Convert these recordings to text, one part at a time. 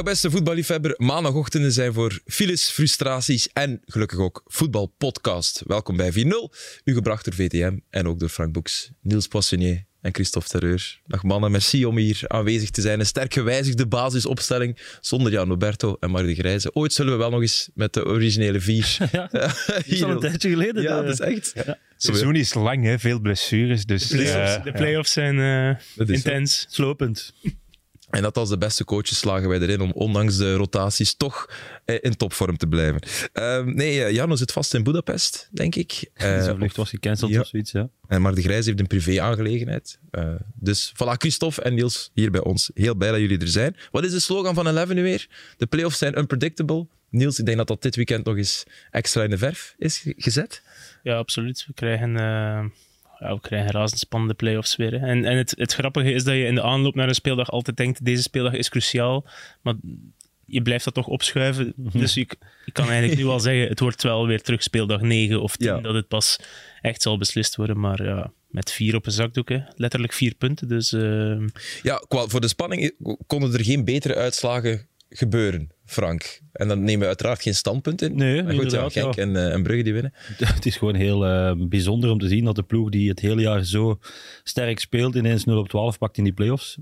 Dag beste voetballiefhebber, maandagochtenden zijn voor files, frustraties en gelukkig ook voetbalpodcast. Welkom bij 4-0, u gebracht door VTM en ook door Frank Boeks, Niels Poissonnier en Christophe Terreur. Dag mannen, merci om hier aanwezig te zijn. Een sterk gewijzigde basisopstelling zonder Jan Roberto en Mark de Grijze. Ooit zullen we wel nog eens met de originele 4... Ja, dat is al een tijdje geleden. Ja, dat is echt... Ja. Het seizoen is lang, hè? Veel blessures. Dus, de play-offs zijn intens, slopend. En dat als de beste coaches slagen wij erin om ondanks de rotaties toch in topvorm te blijven. Jarno zit vast in Budapest, denk ik. Zo'n vlucht was gecanceld of zoiets, ja. En maar de Grijs heeft een privé-aangelegenheid. Dus voilà, Christophe en Niels hier bij ons. Heel blij dat jullie er zijn. Wat is de slogan van Eleven nu weer? De playoffs zijn unpredictable. Niels, ik denk dat dat dit weekend nog eens extra in de verf is gezet. Ja, absoluut. We krijgen razendspannende play-offs weer. Hè. En het grappige is dat je in de aanloop naar een speeldag altijd denkt, deze speeldag is cruciaal, maar je blijft dat toch opschuiven. Dus je kan eigenlijk nu al zeggen, het wordt wel weer terug speeldag 9 of 10, dat het pas echt zal beslist worden. Maar ja, met 4 op een zakdoek, hè. Letterlijk 4 punten. Dus, Ja, voor de spanning konden er geen betere uitslagen gebeuren, Frank. En dan nemen we uiteraard geen standpunt in. Nee, maar goed, Genk en Brugge die winnen. Het is gewoon heel bijzonder om te zien dat de ploeg die het hele jaar zo sterk speelt, ineens 0 op 12 pakt in die play-offs.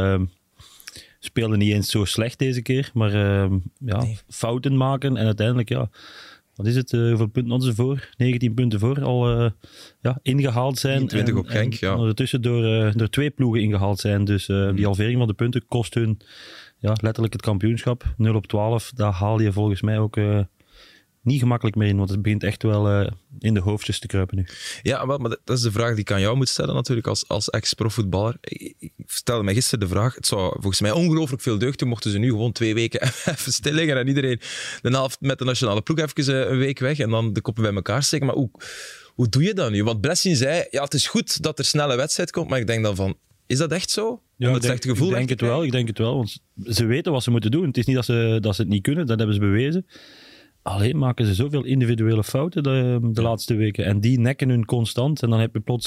Speelden niet eens zo slecht deze keer, maar fouten maken en uiteindelijk, wat is het? Hoeveel punten hadden ze voor? 19 punten voor, al ingehaald zijn. 20 op Genk, ja. Ondertussen door 2 ploegen ingehaald zijn. Dus die halvering van de punten kost hun letterlijk het kampioenschap. 0 op 12, daar haal je volgens mij ook niet gemakkelijk meer in, want het begint echt wel in de hoofdjes te kruipen nu. Ja, maar dat is de vraag die ik aan jou moet stellen natuurlijk als ex-profvoetballer. Ik stelde mij gisteren de vraag, het zou volgens mij ongelooflijk veel deugd doen, mochten ze nu gewoon 2 weken even stil liggen en iedereen de helft met de nationale ploeg even een week weg en dan de koppen bij elkaar steken. Maar hoe doe je dat nu? Want Blessing zei, ja, het is goed dat er snelle wedstrijd komt, maar ik denk dan van, is dat echt zo? Ja, ik denk het wel, want ze weten wat ze moeten doen. Het is niet dat ze het niet kunnen, dat hebben ze bewezen. Alleen maken ze zoveel individuele fouten de laatste weken. En die nekken hun constant. En dan heb je plots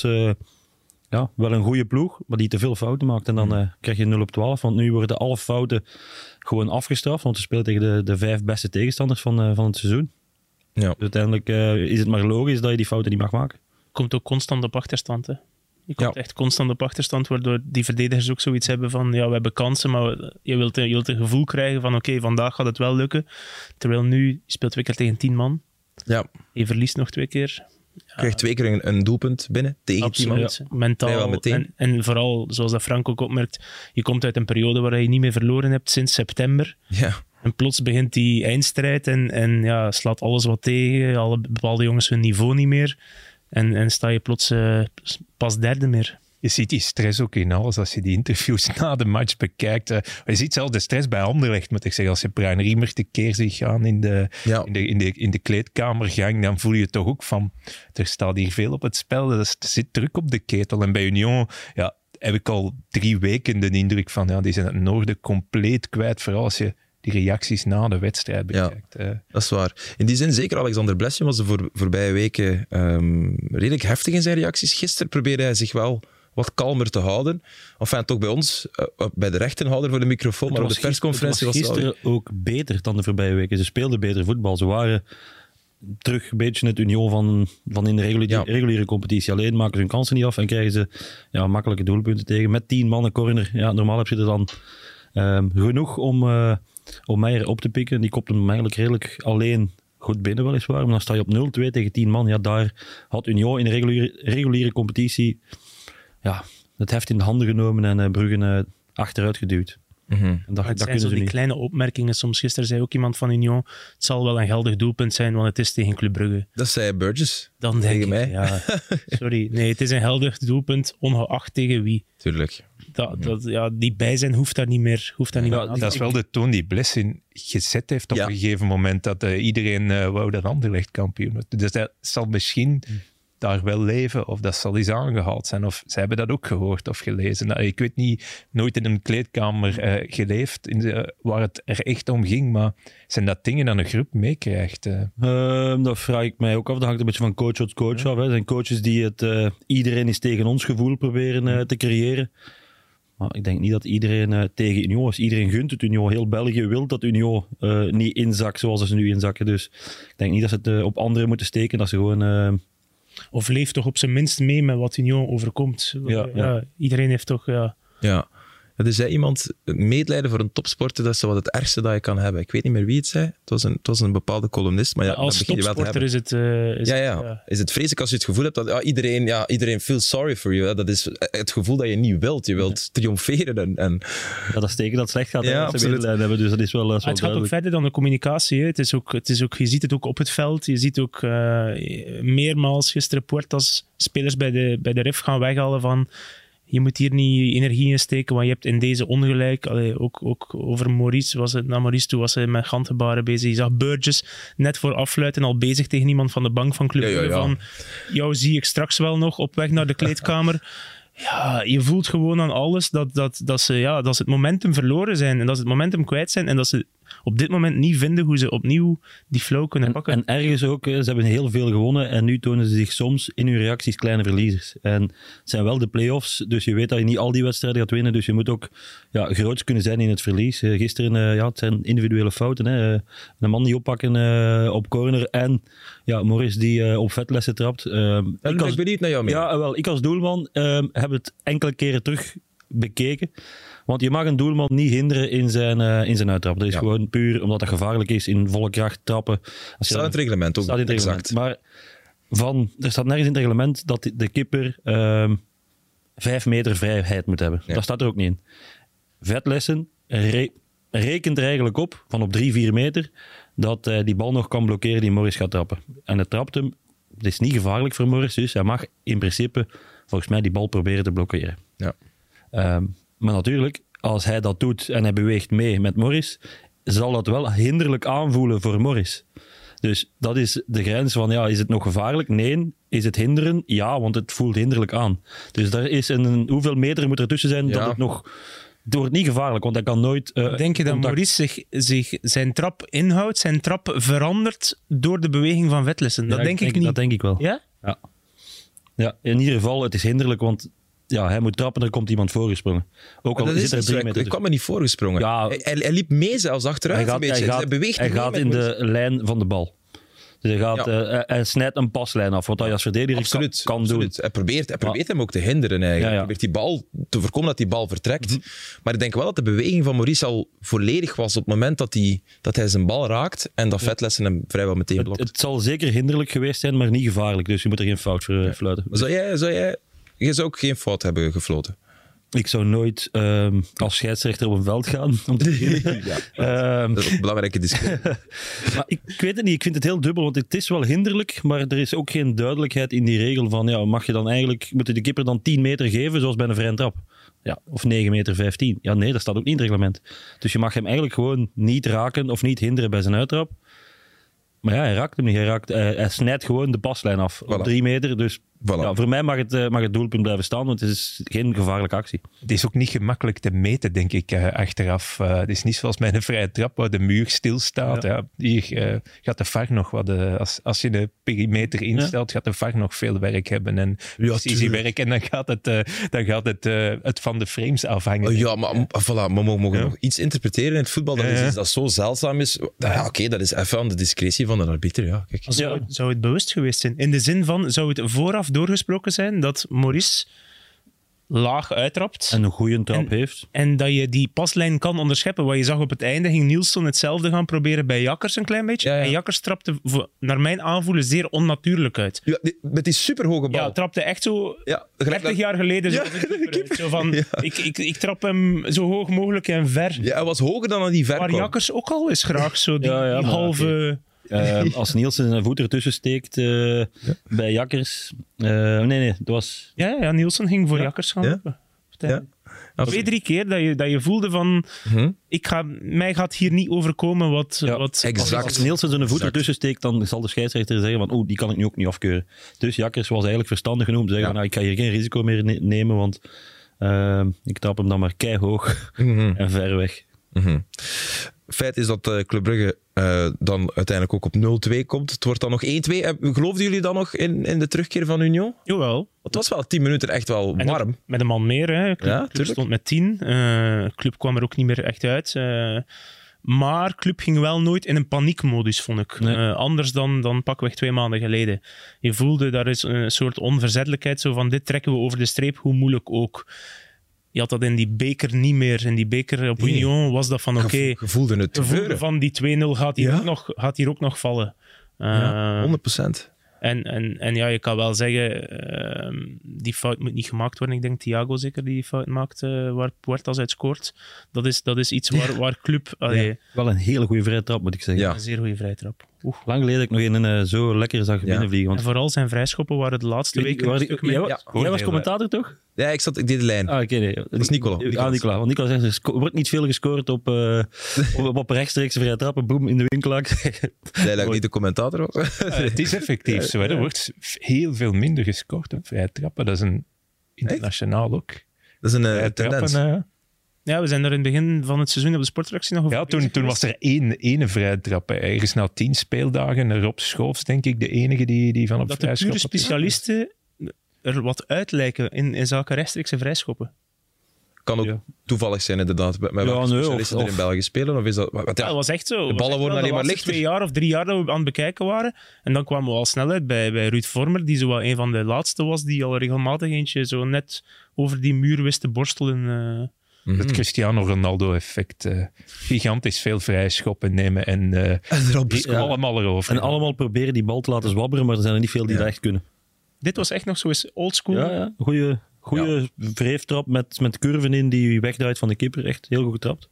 wel een goede ploeg, maar die te veel fouten maakt. En dan krijg je 0 op 12. Want nu worden alle fouten gewoon afgestraft. Want ze spelen tegen de 5 beste tegenstanders van het seizoen. Ja. Dus uiteindelijk is het maar logisch dat je die fouten niet mag maken. Komt ook constant op achterstand, hè. Je komt echt constant op achterstand, waardoor die verdedigers ook zoiets hebben van, ja, we hebben kansen, maar je wilt een gevoel krijgen van, oké, vandaag gaat het wel lukken. Terwijl nu, je speelt 2 keer tegen 10 man. Ja. Je verliest nog 2 keer. Je krijgt 2 keer een doelpunt binnen tegen 10 man. Ja. Mentaal. En vooral, zoals dat Frank ook opmerkt, je komt uit een periode waar je niet meer verloren hebt sinds september. Ja. En plots begint die eindstrijd en slaat alles wat tegen. Alle bepaalde jongens hun niveau niet meer. En sta je plots pas derde meer. Je ziet die stress ook in alles als je die interviews na de match bekijkt. Je ziet zelfs de stress bij Anderlecht, moet ik zeggen. Als je Bruin Riemer tekeer ziet gaan in de kleedkamergang, dan voel je toch ook van, er staat hier veel op het spel. Er zit druk op de ketel. En bij Union heb ik al 3 weken de indruk van, die zijn het noorden compleet kwijt. Vooral als je die reacties na de wedstrijd bekijkt. Ja, dat is waar. In die zin, zeker Alexander Blessing was de voorbije weken redelijk heftig in zijn reacties. Gisteren probeerde hij zich wel wat kalmer te houden. Enfin, toch bij ons, bij de rechtenhouder voor de microfoon, maar op de persconferentie was gisteren ook beter dan de voorbije weken. Ze speelden beter voetbal. Ze waren terug een beetje het Union van in de reguliere competitie. Alleen maken ze hun kansen niet af en krijgen ze makkelijke doelpunten tegen. Met 10 man een corner. Ja, normaal heb je er dan genoeg om Meijer op te pikken. Die kopt hem eigenlijk redelijk alleen goed binnen weliswaar. Maar dan sta je op 0-2 tegen 10 man. Ja, daar had Union in de reguliere competitie het heft in de handen genomen en Brugge achteruit geduwd. Mm-hmm. Het zijn zo die kleine opmerkingen. Soms gisteren zei ook iemand van Union, het zal wel een geldig doelpunt zijn, want het is tegen Club Brugge. Dat zei Burgess. Dan denk tegen mij. Ja, sorry. Nee, het is een geldig doelpunt, ongeacht tegen wie. Tuurlijk. Die bijzijn hoeft daar niet meer aan. Dat is wel de toon die Blessing gezet heeft op een gegeven moment, dat iedereen wou dat Anderlecht kampioen wordt. Dus dat zal misschien daar wel leven, of dat zal eens aangehaald zijn, of ze hebben dat ook gehoord of gelezen. Ik weet niet, nooit in een kleedkamer geleefd waar het er echt om ging, maar zijn dat dingen dat een groep meekrijgt? Dat vraag ik mij ook af. Dat hangt een beetje van coach tot coach af. Hè. Er zijn coaches die het iedereen is tegen ons gevoel proberen te creëren. Ik denk niet dat iedereen tegen Union is. Iedereen gunt het Union. Heel België wil dat Union niet inzakt zoals ze nu inzakken. Dus ik denk niet dat ze het op anderen moeten steken. Dat ze gewoon... Of leef toch op zijn minst mee met wat Union overkomt. Ja. Iedereen heeft toch... Ja. Er zei iemand, medelijden voor een topsporter, dat is wat het ergste dat je kan hebben. Ik weet niet meer wie het zei. Het was een bepaalde columnist. Maar als topsporter is het... Is het vreselijk als je het gevoel hebt dat iedereen feels sorry for you. Hè? Dat is het gevoel dat je niet wilt. Je wilt triomferen. En... Ja, dat is teken dat het slecht gaat. Ja, absoluut. Hebben, dus dat is wel het gaat ook verder dan de communicatie. Hè. Het is ook, je ziet het ook op het veld. Je ziet ook meermaals gisteren Puertas spelers bij de RIF gaan weghalen van... Je moet hier niet energie in steken, want je hebt in deze ongelijk. Ook over Maurice, naar Maurice toe was hij met handgebaren bezig. Je zag Burgess net voor afluiten al bezig tegen iemand van de bank van Club Brugge. Van, jou zie ik straks wel nog op weg naar de kleedkamer. Ja, je voelt gewoon aan alles dat ze het momentum verloren zijn en dat ze het momentum kwijt zijn en dat ze op dit moment niet vinden hoe ze opnieuw die flow kunnen pakken. En ergens ook, ze hebben heel veel gewonnen en nu tonen ze zich soms in hun reacties kleine verliezers. En het zijn wel de play-offs, dus je weet dat je niet al die wedstrijden gaat winnen, dus je moet ook groots kunnen zijn in het verlies. Gisteren, het zijn individuele fouten. Een man die oppakken op corner en Maurice die op vetlessen trapt. Ik ben benieuwd naar jou mee. Ja, wel, ik als doelman heb het enkele keren terug bekeken. Want je mag een doelman niet hinderen in zijn uittrap. Dat is gewoon puur omdat dat gevaarlijk is in volle kracht trappen. Staat in het reglement ook. Staat in het reglement. Maar er staat nergens in het reglement dat de keeper 5 meter vrijheid moet hebben. Ja. Dat staat er ook niet in. Vetlessen rekent er eigenlijk op 3-4 meter, dat die bal nog kan blokkeren die Maurice gaat trappen. En het trapt hem. Het is niet gevaarlijk voor Maurice, dus hij mag in principe volgens mij die bal proberen te blokkeren. Ja. Maar natuurlijk, als hij dat doet en hij beweegt mee met Maurice, zal dat wel hinderlijk aanvoelen voor Maurice. Dus dat is de grens van, is het nog gevaarlijk? Nee. Is het hinderen? Ja, want het voelt hinderlijk aan. Dus daar is hoeveel meter moet er tussen zijn dat het nog... Het wordt niet gevaarlijk, want hij kan nooit... Denk je dat Maurice zich zijn trap inhoudt, zijn trap verandert door de beweging van Vetlessen? Dat denk ik niet. Dat denk ik wel. Ja? Ja, in ieder geval, het is hinderlijk, want hij moet trappen en er komt iemand voorgesprongen. Ook al zit er 3 meter. Hij kwam me niet voorgesprongen. Ja, hij liep mee zelfs achteruit een beetje. Hij beweegt hij gaat in de lijn van de bal. Dus hij snijdt een paslijn af, wat hij als verdediger kan doen. Hij probeert hem ook te hinderen eigenlijk. Hij probeert die bal te voorkomen dat die bal vertrekt. Mm-hmm. Maar ik denk wel dat de beweging van Maurice al volledig was op het moment dat hij zijn bal raakt en dat Vetlessen hem vrijwel meteen blokt. Het zal zeker hinderlijk geweest zijn, maar niet gevaarlijk. Dus je moet er geen fout voor fluiten. Je zou ook geen fout hebben gefloten? Ik zou nooit als scheidsrechter op een veld gaan. Om te dat is een belangrijke discussie. Maar ik weet het niet. Ik vind het heel dubbel, want het is wel hinderlijk, maar er is ook geen duidelijkheid in die regel van, moet je de keeper dan 10 meter geven, zoals bij een vrije trap? Ja, of 9,15 meter. Ja, nee, dat staat ook niet in het reglement. Dus je mag hem eigenlijk gewoon niet raken of niet hinderen bij zijn uittrap. Maar hij raakt hem niet. Hij snijdt gewoon de paslijn af op 3 meter. Dus voor mij mag het doelpunt blijven staan, want het is geen gevaarlijke actie. Het is ook niet gemakkelijk te meten, denk ik, achteraf. Het is niet zoals met een vrije trap waar de muur stilstaat. Ja. Hier gaat de VAR nog wat... Als je de perimeter instelt, gaat de VAR nog veel werk hebben en precisiewerk. En dan gaat het van de frames afhangen. Maar we mogen nog iets interpreteren in het voetbal. Dat is iets dat zo zeldzaam is. Oké, dat is even aan de discretie van de arbiter. Ja, kijk. Zou het bewust geweest zijn? In de zin van, zou het vooraf doorgesproken zijn dat Maurice laag uittrapt. En een goede trap heeft. En dat je die paslijn kan onderscheppen. Wat je zag op het einde, ging Nielsen hetzelfde gaan proberen bij Jakkers een klein beetje. Ja. En Jakkers trapte, naar mijn aanvoelen, zeer onnatuurlijk uit. Ja, met die superhoge bal. Ja, trapte echt zo 30 jaar geleden. Zo van, ik trap hem zo hoog mogelijk en ver. Ja, hij was hoger dan die ver Maar kwam. Jakkers ook al eens graag zo die halve... Als Nielsen zijn voet ertussen steekt bij Jakkers. Dat was... Ja, Nielsen ging voor Jakkers gaan. Ja. 2-3 keer dat je voelde van... Mij gaat hier niet overkomen wat exact. Als Nielsen zijn voet ertussen steekt, dan zal de scheidsrechter zeggen van die kan ik nu ook niet afkeuren. Dus Jakkers was eigenlijk verstandig genoeg om te zeggen ik ga hier geen risico meer nemen, want ik trap hem dan maar keihoog en ver weg. Feit is dat Club Brugge dan uiteindelijk ook op 0-2 komt. Het wordt dan nog 1-2. Geloofden jullie dan nog in de terugkeer van Union? Jawel. Het was wel 10 minuten echt wel warm. Met een man meer. Hè. Club stond met 10. Club kwam er ook niet meer echt uit. Maar Club ging wel nooit in een paniekmodus, vond ik. Nee. Anders dan pakweg 2 maanden geleden. Je voelde, daar is een soort onverzettelijkheid. Zo van, dit trekken we over de streep, hoe moeilijk ook. Je had dat in die beker niet meer. In die beker op Union was dat van oké. Je voelde het gebeuren. Van die 2-0 gaat hier ook nog vallen. 100%. En ja, je kan wel zeggen, die fout moet niet gemaakt worden. Ik denk Thiago zeker die fout maakt, waar Puertas uit scoort. Dat is iets waar Club... Wel een hele goede vrije trap, moet ik zeggen. Ja. Een zeer goede vrije trap. Lang geleden dat ik nog een zo lekker zag binnenvliegen. Want... En vooral zijn vrijschoppen waren de laatste weken een stuk meer. Jij was commentator, toch? Ja, ik deed de lijn. Oké, nee. Dat is Nicola. Nicola. Want Nicola zegt, er wordt niet veel gescoord op rechtstreeks vrije trappen. Boem, in de winkelak. Jij lijkt niet de commentator. Het is effectief zo. Er wordt heel veel minder gescoord op vrije trappen. Dat is een internationaal ook. Dat is een tendens. Ja, we zijn daar in het begin van het seizoen op de sportredactie nog over. Ja, toen was er één vrije trap. Ergens na 10 speeldagen. Rob Schoofs, denk ik, de enige die van op dat de pure specialisten er wat uit lijken in zaken rechtstreekse vrijschoppen. Kan ook toevallig zijn, inderdaad. Met welke specialisten er in België spelen? Of is dat... dat was echt zo. De ballen worden alleen maar lichter. 2 jaar of 3 jaar dat we aan het bekijken waren. En dan kwamen we al snel uit bij Ruud Vormer, die zo wel een van de laatste was, die al regelmatig eentje zo net over die muur wist te borstelen. Het Cristiano Ronaldo-effect. Gigantisch veel vrijschoppen nemen en allemaal erover. En allemaal proberen die bal te laten zwabberen, maar er zijn er niet veel die dat echt kunnen. Dit was echt nog zo eens oldschool. Ja. Goeie wreeftrap met curven in die wegdraait van de keeper. Echt heel goed getrapt.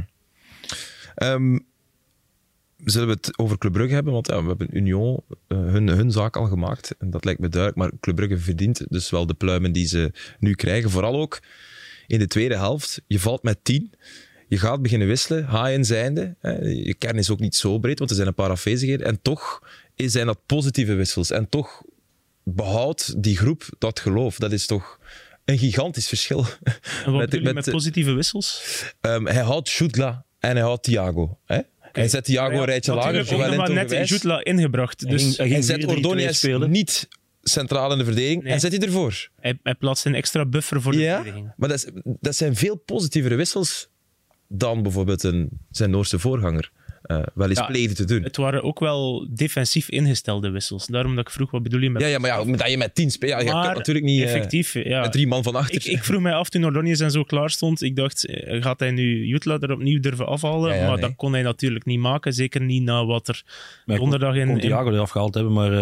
Zullen we het over Club Brugge hebben? Want we hebben Union hun zaak al gemaakt. En dat lijkt me duidelijk. Maar Club Brugge verdient dus wel de pluimen die ze nu krijgen. Vooral ook in de tweede helft. Je valt met 10. Je gaat beginnen wisselen. Haaien zijnde. Je kern is ook niet zo breed, want er zijn een paar afwezigheden. En toch zijn dat positieve wissels. En toch behoudt die groep dat geloof. Dat is toch een gigantisch verschil. En wat bedoel je met positieve wissels? Hij houdt Schüttler en hij houdt Thiago. Hij zet Thiago een rijtje lager. Hij heeft net Schüttler ingebracht. Dus hij zet Ordóñez niet centraal in de verdediging en zet hij ervoor. Hij plaatst een extra buffer voor de verdediging. Maar dat zijn veel positievere wissels dan bijvoorbeeld zijn Noorse voorganger wel eens pleegde te doen. Het waren ook wel defensief ingestelde wissels. Daarom dat ik vroeg, wat bedoel je met... Maar dat je met 10 speelt, je kan natuurlijk niet effectief, met 3 man van achter. Ik vroeg mij af toen Ordóñez en zo klaar stond. Ik dacht, gaat hij nu Schüttler er opnieuw durven afhalen? Maar dat kon hij natuurlijk niet maken. Zeker niet na wat er donderdag in... Thiago eraf gehaald hebben, maar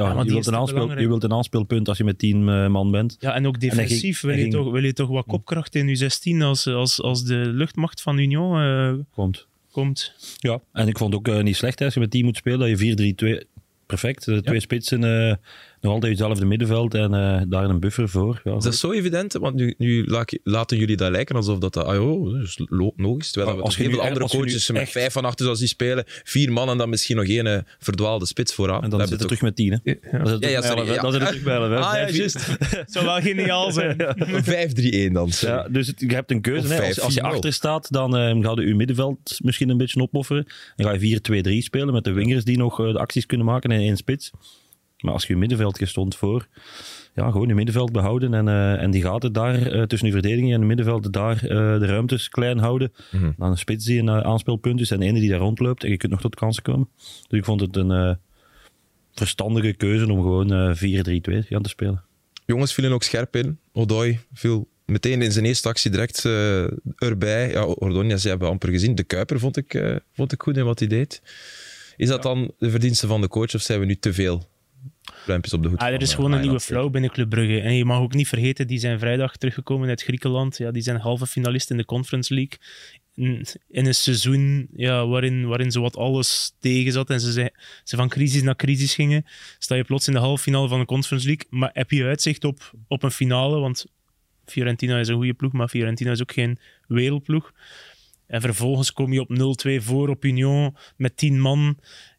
je wilt een aanspeelpunt als je met 10 man bent. Ja, en ook defensief wil je toch wat kopkracht in U16 als de luchtmacht van Union komt. Ja, en ik vond ook niet slecht als je met 10 moet spelen, dat je 4-3-2... Perfect, 2 spitsen, nog altijd hetzelfde middenveld en daar een buffer voor. Ja, is dat zo evident? Want nu laten jullie dat lijken alsof dat is logisch. Terwijl we heel veel andere coaches met 5 van achter zoals die spelen, 4 man en dan misschien nog 1 verdwaalde spits vooraan. En dan zit het terug met 10, hè? Dan zit het terug bij 11. Juist. Het zou wel geniaal zijn. 5-3-1 dan. Ja, dus je hebt een keuze. Als je achter staat, dan ga je middenveld misschien een beetje opofferen. Dan ga je 4-2-3 spelen met de wingers die nog de acties kunnen maken in 1 spits. Maar als je middenveld stond voor, gewoon je middenveld behouden en die gaten daar tussen je verdediging en de middenveld daar de ruimtes klein houden. Dan een spits die een aanspeelpunt is en de ene die daar rondloopt en je kunt nog tot kansen komen. Dus ik vond het een verstandige keuze om gewoon 4-3-2 te spelen. Jongens vielen ook scherp in. Odoi viel meteen in zijn eerste actie direct erbij. Ja, Ordóñez hebben we amper gezien. De Kuiper vond ik goed in wat hij deed. Is dat dan de verdienste van de coach of zijn we nu te veel pluimpjes op de hoed? Er is gewoon een nieuwe flow binnen Club Brugge. En je mag ook niet vergeten, die zijn vrijdag teruggekomen uit Griekenland. Ja, die zijn halve finalist in de Conference League. In een seizoen waarin zowat alles tegen zat en ze van crisis naar crisis gingen, sta je plots in de halve finale van de Conference League. Maar heb je uitzicht op een finale? Want Fiorentina is een goede ploeg, maar Fiorentina is ook geen wereldploeg. En vervolgens kom je op 0-2 voor op Union met 10 man.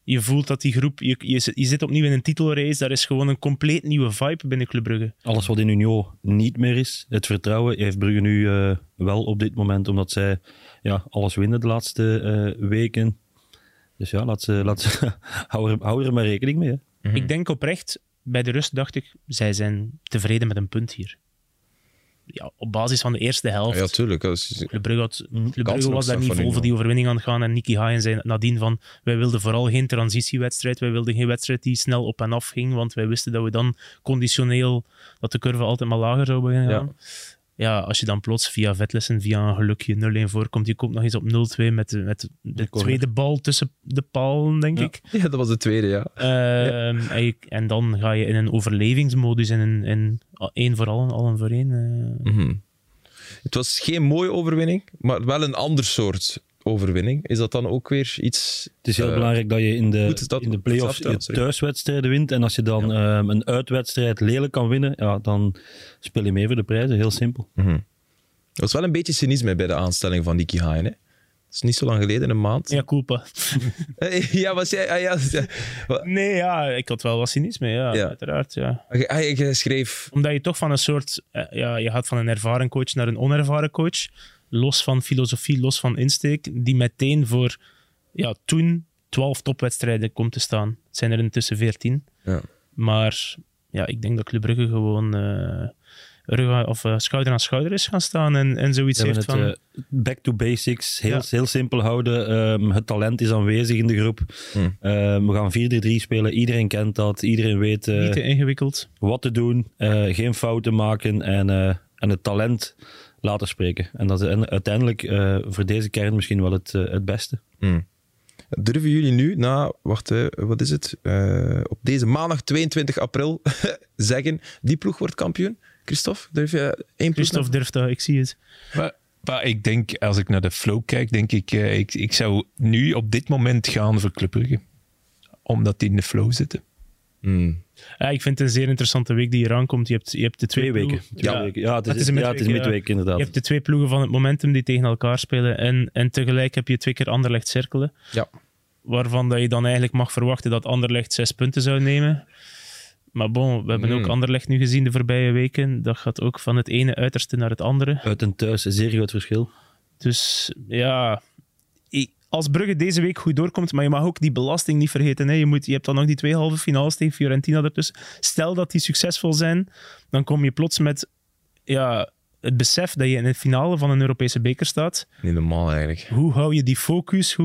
Je voelt dat die groep... Je zit opnieuw in een titelrace. Daar is gewoon een compleet nieuwe vibe binnen Club Brugge. Alles wat in Union niet meer is, het vertrouwen, heeft Brugge nu wel op dit moment, omdat zij alles winnen de laatste weken. Dus ja, laat ze hou er maar rekening mee. Hè. Mm-hmm. Ik denk oprecht, bij de rust dacht ik, zij zijn tevreden met een punt hier. Ja, op basis van de eerste helft. Ja, tuurlijk. Club Brugge was daar niet vol voor die overwinning aan het gaan. En Nicky Hayen zei nadien van, wij wilden vooral geen transitiewedstrijd. Wij wilden geen wedstrijd die snel op en af ging. Want wij wisten dat we dan conditioneel, dat de curve altijd maar lager zou beginnen gaan. Ja, als je dan plots via Vetlessen, via een gelukje 0-1 voorkomt, je komt nog eens op 0-2 met de tweede bal tussen de palen, denk ik. Ja, dat was de tweede, ja. En dan ga je in een overlevingsmodus, in één voor allen voor één. Mm-hmm. Het was geen mooie overwinning, maar wel een ander soort overwinning. Is dat dan ook weer iets... Het is heel belangrijk dat je in de play-offs je thuiswedstrijden wint. En als je dan een uitwedstrijd lelijk kan winnen, dan speel je mee voor de prijzen. Heel simpel. Mm-hmm. Er was wel een beetje cynisme bij de aanstelling van Nicky Hayen. Dat is niet zo lang geleden, een maand. Ja, culpa. Ja, was jij... Nee, ik had wel wat cynisme, uiteraard. Ja. Je schreef... Omdat je toch van een soort... je gaat van een ervaren coach naar een onervaren coach. Los van filosofie, los van insteek, die meteen voor toen 12 topwedstrijden komt te staan. Het zijn er intussen 14. Ja. Maar ik denk dat Club Brugge gewoon schouder aan schouder is gaan staan en zoiets heeft van... back to basics, heel simpel houden. Het talent is aanwezig in de groep. We gaan 4-3-3 spelen, iedereen kent dat, iedereen weet... niet te ingewikkeld. Wat te doen, geen fouten maken en het talent... laten spreken. En dat is uiteindelijk voor deze kern misschien wel het beste. Durven jullie nu, wat is het? Op deze maandag 22 april zeggen, die ploeg wordt kampioen? Christophe, durf je één ploeg? Christophe durft dat, ik zie het. Maar ik denk, als ik naar de flow kijk, denk ik zou nu op dit moment gaan voor Club Brugge. Omdat die in de flow zitten. Ja, ik vind het een zeer interessante week die hier aankomt. Je hebt de twee weken. Ja, het is midweek inderdaad. Je hebt de twee ploegen van het momentum die tegen elkaar spelen en tegelijk heb je 2 keer Anderlecht cirkelen. Ja. Waarvan dat je dan eigenlijk mag verwachten dat Anderlecht 6 punten zou nemen. Maar bon, we hebben ook Anderlecht nu gezien de voorbije weken. Dat gaat ook van het ene uiterste naar het andere. Uit en thuis, een zeer groot verschil. Dus ja... Als Brugge deze week goed doorkomt, maar je mag ook die belasting niet vergeten. Hè. Je hebt dan nog die 2 halve finales tegen Fiorentina ertussen. Stel dat die succesvol zijn, dan kom je plots met het besef dat je in de finale van een Europese beker staat. Niet normaal eigenlijk. Hoe hou je die focus?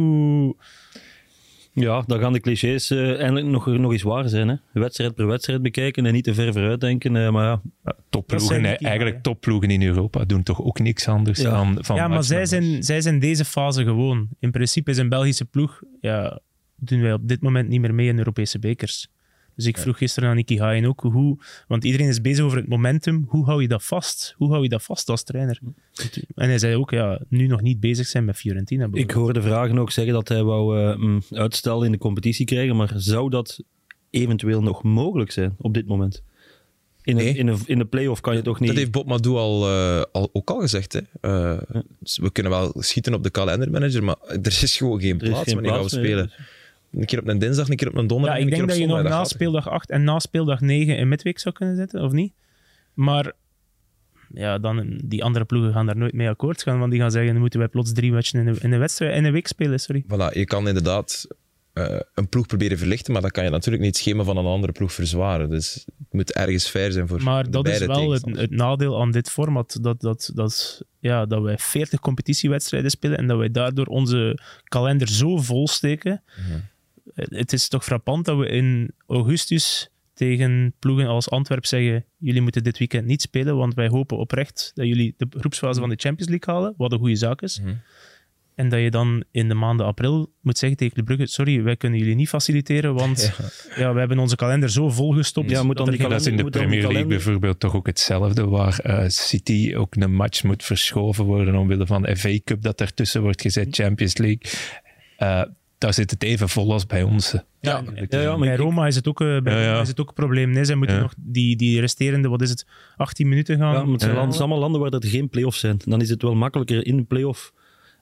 Ja, dan gaan de clichés eindelijk nog eens waar zijn. Hè. Wedstrijd per wedstrijd bekijken en niet te ver vooruit denken. Maar topploegen in Europa doen toch ook niks anders dan van... Ja, maar zij zijn deze fase gewoon. In principe is een Belgische ploeg... doen wij op dit moment niet meer mee in Europese bekers. Dus ik vroeg gisteren aan Nicky Hayen ook want iedereen is bezig over het momentum. Hoe hou je dat vast? Hoe hou je dat vast als trainer? En hij zei ook, nu nog niet bezig zijn met Fiorentina. Ik hoorde Vragen ook zeggen dat hij wou uitstel in de competitie krijgen, maar zou dat eventueel nog mogelijk zijn op dit moment? In de play-off kan je toch niet... Dat heeft Bob Madou ook al gezegd. Hè. Dus we kunnen wel schieten op de kalendermanager, maar er is gewoon geen plaats wanneer gaan we spelen. Een keer op een dinsdag, een keer op een donderdag. Ja, ik denk dat je nog na speeldag 8 en na speeldag 9 in midweek zou kunnen zetten, of niet? Maar dan die andere ploegen gaan daar nooit mee akkoord gaan, want die gaan zeggen, dan moeten wij plots 3 matchen in een week spelen. Sorry. Voilà, je kan inderdaad een ploeg proberen verlichten, maar dan kan je natuurlijk niet het schema van een andere ploeg verzwaren. Dus het moet ergens fair zijn voor maar dat is wel het nadeel aan dit format, dat wij 40 competitiewedstrijden spelen en dat wij daardoor onze kalender zo vol steken. Mm-hmm. Het is toch frappant dat we in augustus tegen ploegen als Antwerp zeggen, jullie moeten dit weekend niet spelen, want wij hopen oprecht dat jullie de groepsfase van de Champions League halen, wat een goede zaak is. Mm-hmm. En dat je dan in de maanden april moet zeggen tegen de Brugge, sorry, wij kunnen jullie niet faciliteren, want we hebben onze kalender zo volgestopt. Ja, dat is in de Premier League bijvoorbeeld toch ook hetzelfde, waar City ook een match moet verschoven worden omwille van de FA Cup dat ertussen wordt gezet, Champions League. Daar zit het even vol als bij ons. Maar bij Roma is het ook, is het ook een probleem. Nee, zij moeten nog die resterende, 18 minuten gaan. Ja, het zijn allemaal landen waar er geen play-offs zijn. Dan is het wel makkelijker in de play-off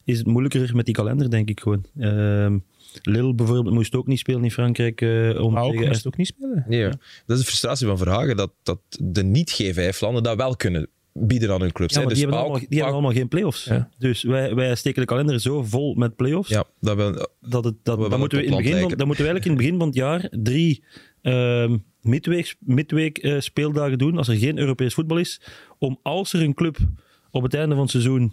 is het moeilijker met die kalender, denk ik gewoon. Lille bijvoorbeeld moest ook niet spelen in Frankrijk. Moest ook niet spelen. Nee, ja. Dat is de frustratie van Verhagen, dat de niet-G5-landen dat wel kunnen bieden aan hun clubs. Ja, maar dus die hebben allemaal geen play-offs. Ja. Dus wij steken de kalender zo vol met play-offs. Ja, Dan moeten we eigenlijk in het begin van het jaar 3 midweek speeldagen doen, als er geen Europees voetbal is, om als er een club op het einde van het seizoen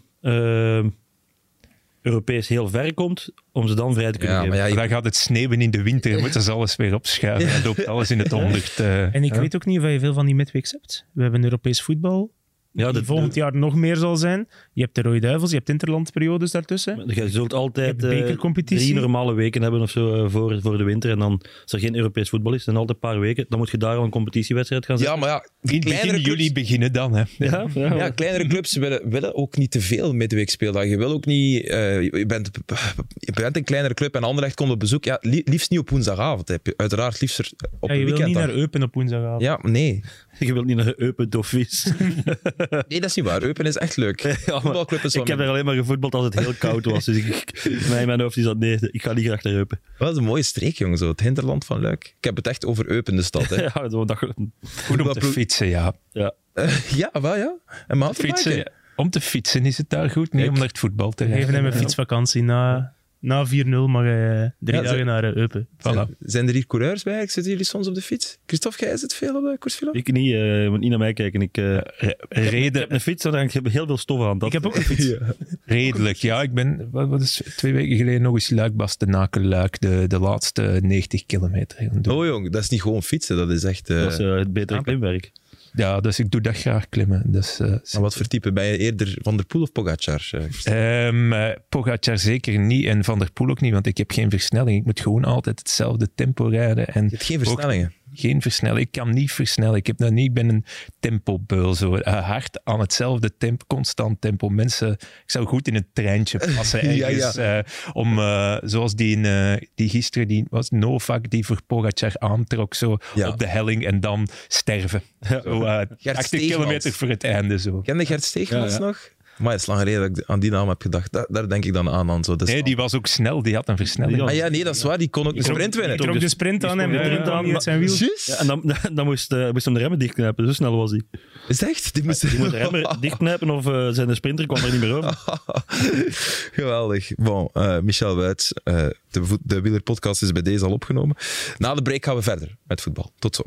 Europees heel ver komt, om ze dan vrij te kunnen geven. Maar dan gaat het sneeuwen in de winter en moeten ze alles weer opschuiven. En loopt alles in het onlucht. En ik weet ook niet of je veel van die midweeks hebt. We hebben Europees voetbal. Die volgend jaar nog meer zal zijn. Je hebt de Rode Duivels, je hebt interlandperiodes daartussen. Je zult altijd bekercompetitie. 3 normale weken hebben of zo voor de winter. En dan, als er geen Europees voetbal is, dan altijd een paar weken. Dan moet je daar al een competitiewedstrijd gaan zetten. Ja, maar ja, In begin juli beginnen dan. Hè. Ja, kleinere clubs willen ook niet te veel midweekspeeldagen. Je wil ook niet... je bent een kleinere club en Anderlecht komt op bezoek. Ja, liefst niet op woensdagavond. Heb je uiteraard liever op een je weekend. wil niet naar Eupen op woensdagavond. Ja, nee. Je wilt niet naar Eupen Doffies. Nee, dat is niet waar. Eupen is echt leuk. Ik heb er alleen maar gevoetbald als het heel koud was. Dus in mijn hoofd is dat nee, ik ga niet graag naar Eupen. Dat is een mooie streek, jongen. Zo. Het hinterland van Luik. Ik heb het echt over Eupen, de stad. Hè. Goed om te fietsen, ja. Ja, wel ja. En fietsen, om te fietsen is het daar goed, niet om naar het voetbal te rijden. Geven hem een fietsvakantie na 4-0 mag je 3 dagen naar Eupen. Voilà. Zijn er hier coureurs bij? Zitten jullie soms op de fiets? Christophe, jij zit veel op de koersvilo? Ik niet, je moet niet naar mij kijken. Ik heb een fiets en ik heb heel veel stof aan. Ik heb ook een fiets. Redelijk, ja. Ik ben, wat is 2 weken geleden nog eens Luik-Bastenaken-Luik de laatste 90 kilometer gaan doen. Oh jong, dat is niet gewoon fietsen, dat is echt... Dat is het betere klimwerk. Ja, dus ik doe dat graag klimmen. Dus, maar wat voor type? Ben je eerder Van der Poel of Pogacar? Pogacar zeker niet en Van der Poel ook niet, want ik heb geen versnelling. Ik moet gewoon altijd hetzelfde tempo rijden. En je hebt geen versnellingen? Geen versnelling. Ik kan niet versnellen. Ik ben een tempobeul. Zo hard aan hetzelfde tempo, constant tempo. Mensen, ik zou goed in een treintje passen ergens. Om, zoals die gisteren, die was Novak, die voor Pogacar aantrok zo op de helling en dan sterven. Zo, 80 kilometer voor het einde. Zo. Ken je Gert Steegmans nog? Maar het is lang geleden dat ik aan die naam heb gedacht. Daar denk ik dan aan. Zo. Nee, die was ook snel. Die had een versnelling. Nee, dat is waar. Die kon ook de sprint winnen. Die trok de sprint aan en met zijn wiel. Ja, en dan moest hem de remmen dichtknijpen. Zo snel was hij. Is het echt? Die moest de remmen dichtknijpen of zijn de sprinter kwam er niet meer over. Geweldig. Bon, Michel Wuits, de wielerpodcast is bij deze al opgenomen. Na de break gaan we verder met voetbal. Tot zo.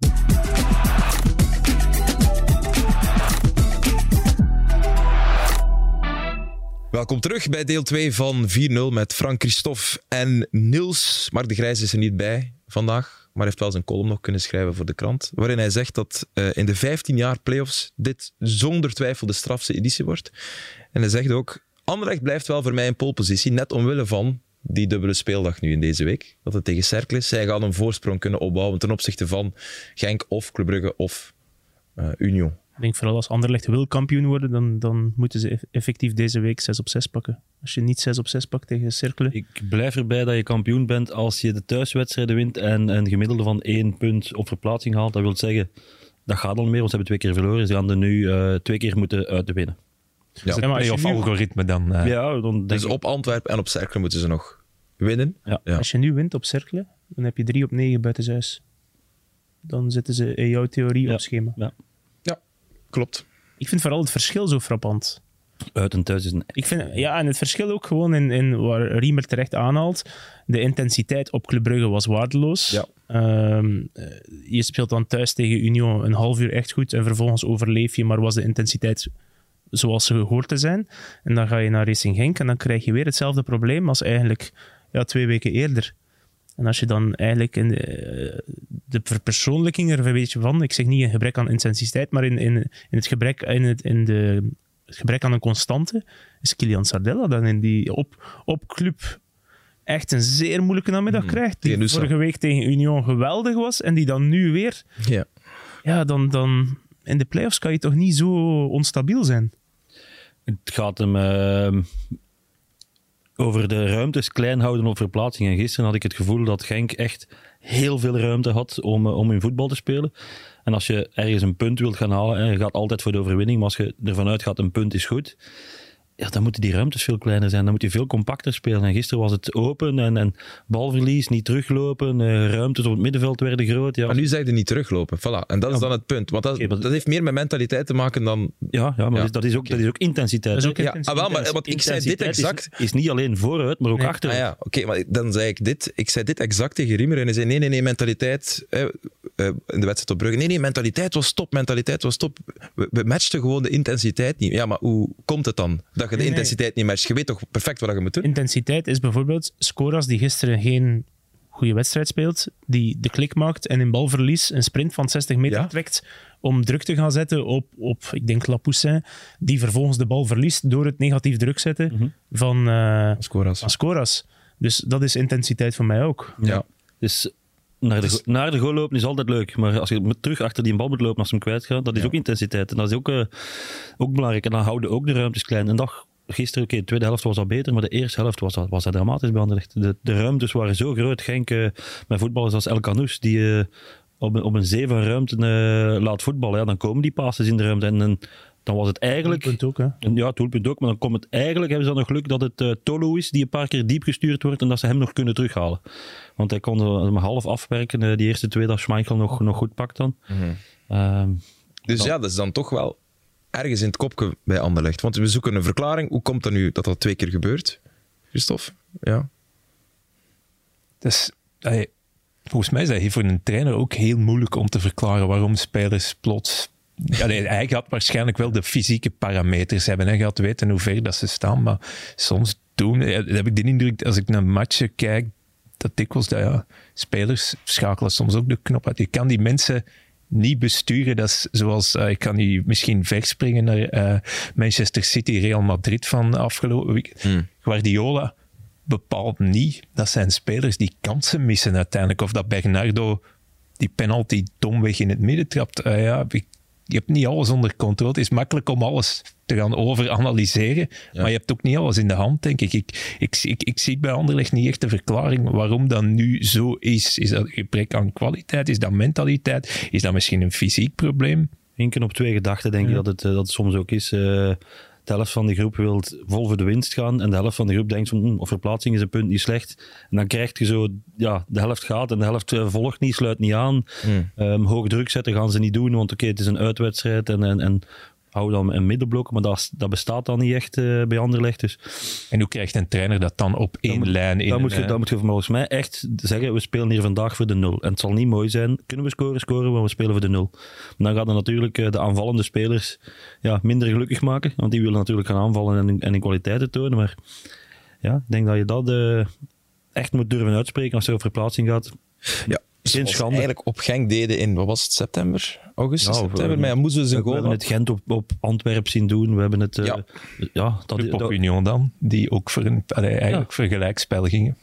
Welkom terug bij deel 2 van 4-0 met Frank Christophe en Niels. Mark de Grijs is er niet bij vandaag, maar heeft wel zijn column nog kunnen schrijven voor de krant, waarin hij zegt dat in de 15 jaar playoffs dit zonder twijfel de strafste editie wordt. En hij zegt ook, Anderlecht blijft wel voor mij in polepositie, net omwille van die dubbele speeldag nu in deze week, dat het tegen Cercle is. Zij gaan een voorsprong kunnen opbouwen ten opzichte van Genk of Club Brugge of Union. Ik denk vooral als Anderlecht wil kampioen worden, dan moeten ze effectief deze week 6 op 6 pakken. Als je niet 6 op 6 pakt tegen Cercle. Ik blijf erbij dat je kampioen bent als je de thuiswedstrijden wint en een gemiddelde van 1 punt op verplaatsing haalt. Dat wil zeggen, dat gaat al meer, want ze hebben 2 keer verloren. Ze gaan er nu 2 keer moeten uit te winnen. Ja, het play-off algoritme dan. Ja, dan dus op Antwerpen en op Cercle moeten ze nog winnen. Ja. Als je nu wint op Cercle, dan heb je 3 op 9 buitenshuis. Dan zitten ze in jouw theorie op schema. Ja. Klopt. Ik vind vooral het verschil zo frappant. Uit en thuis is een... en het verschil ook gewoon in waar Riemer terecht aanhaalt. De intensiteit op Club Brugge was waardeloos. Ja. Je speelt dan thuis tegen Union een half uur echt goed en vervolgens overleef je, maar was de intensiteit zoals ze hoort te zijn. En dan ga je naar Racing Genk en dan krijg je weer hetzelfde probleem als eigenlijk 2 weken eerder. En als je dan eigenlijk in de verpersoonlijking er een beetje van, ik zeg niet een gebrek aan intensiteit, maar in het gebrek aan een constante, is Kylian Sardella dan in die op club echt een zeer moeilijke namiddag krijgt. Die vorige week tegen Union geweldig was en die dan nu weer... Ja, dan in de playoffs kan je toch niet zo onstabiel zijn? Het gaat hem... over de ruimtes klein houden op verplaatsing. En gisteren had ik het gevoel dat Genk echt heel veel ruimte had om in voetbal te spelen. En als je ergens een punt wilt gaan halen, en je gaat altijd voor de overwinning, maar als je ervan uitgaat een punt is goed, Ja, dan moeten die ruimtes veel kleiner zijn. Dan moet je veel compacter spelen. En gisteren was het open en balverlies, niet teruglopen. Ruimtes op het middenveld werden groot. Ja. Maar nu zeg je niet teruglopen. Voilà. En dat is dan het punt. Want dat heeft meer met mentaliteit te maken dan... Ja, maar dat is ook intensiteit. Dat is ook intensiteit. Wel, maar want ik zei dit exact... Is niet alleen vooruit, maar ook achteruit. Ah ja, oké, maar dan zei ik dit. Ik zei dit exact tegen Riemer. En hij zei, nee, mentaliteit... in de wedstrijd op Brugge. Nee, mentaliteit was top. We matchten gewoon de intensiteit niet. Ja, maar hoe komt het dan dat je de intensiteit niet matcht? Je weet toch perfect wat je moet doen? Intensiteit is bijvoorbeeld Scoras die gisteren geen goede wedstrijd speelt, die de klik maakt en in balverlies een sprint van 60 meter trekt om druk te gaan zetten op ik denk Lapoussin, die vervolgens de bal verliest door het negatief druk zetten van Scoras. Dus dat is intensiteit voor mij ook. Ja. Dus naar de goal lopen is altijd leuk, maar als je terug achter die bal moet lopen als je hem kwijtgaat, dat is ook intensiteit. En dat is ook belangrijk. En dan houden ook de ruimtes klein. En gisteren, de tweede helft was al beter, maar de eerste helft was dat dramatisch bij Anderlecht. De ruimtes waren zo groot. Genk, met voetballers als El Canoes, die op een zee van ruimte laat voetballen, ja, dan komen die passes in de ruimte. En dan was het eigenlijk... Doelpunt ook, hè? Ja, doelpunt ook, maar dan komt het eigenlijk... Hebben ze dan nog geluk dat het Tolo is, die een paar keer diep gestuurd wordt en dat ze hem nog kunnen terughalen. Want hij kon hem half afwerken, die eerste twee, dat Schmeichel nog goed pakt dan. Dus dat is dan toch wel ergens in het kopje bij Anderlecht. Want we zoeken een verklaring. Hoe komt dat nu dat 2 keer gebeurt? Christophe? Ja. Dus, volgens mij is dat hier voor een trainer ook heel moeilijk om te verklaren waarom spelers plots... hij gaat waarschijnlijk wel de fysieke parameters hebben. Hij gaat weten hoe ver dat ze staan. Maar soms heb ik de indruk, als ik naar matchen kijk, dat dikwijls spelers schakelen soms ook de knop uit. Je kan die mensen niet besturen. Dat is zoals, ik kan nu misschien verspringen naar Manchester City, Real Madrid van afgelopen week. Guardiola bepaalt niet dat zijn spelers die kansen missen uiteindelijk. Of dat Bernardo die penalty domweg in het midden trapt. Je hebt niet alles onder controle. Het is makkelijk om alles te gaan overanalyseren, maar je hebt ook niet alles in de hand, denk ik. Ik zie bij Anderlecht niet echt de verklaring waarom dat nu zo is. Is dat gebrek aan kwaliteit? Is dat mentaliteit? Is dat misschien een fysiek probleem? Hinken op 2 gedachten, denk ik dat het soms ook is. De helft van de groep wil vol voor de winst gaan en de helft van de groep denkt van, of verplaatsing is een punt niet slecht. En dan krijg je zo, de helft gaat en de helft volgt niet, sluit niet aan. Hoog druk zetten gaan ze niet doen, want het is een uitwedstrijd en hou dan een middenblok, maar dat bestaat dan niet echt bij Anderlecht. Dus. En hoe krijgt een trainer dat dan op één lijn in? Dan moet je volgens mij echt zeggen, we spelen hier vandaag voor de 0. En het zal niet mooi zijn, kunnen we scoren, maar we spelen voor de 0. Maar dan gaat het natuurlijk de aanvallende spelers minder gelukkig maken, want die willen natuurlijk gaan aanvallen en in kwaliteiten tonen. Maar ik denk dat je dat echt moet durven uitspreken als er over verplaatsing gaat. Ja. Zoals eigenlijk op Genk deden in, wat was het, september? Augustus, september? Maar moesten ze een goal... We hebben het Gent op Antwerpen zien doen. We hebben het... de Pop-Union dan, die ook voor voor gelijkspel gingen.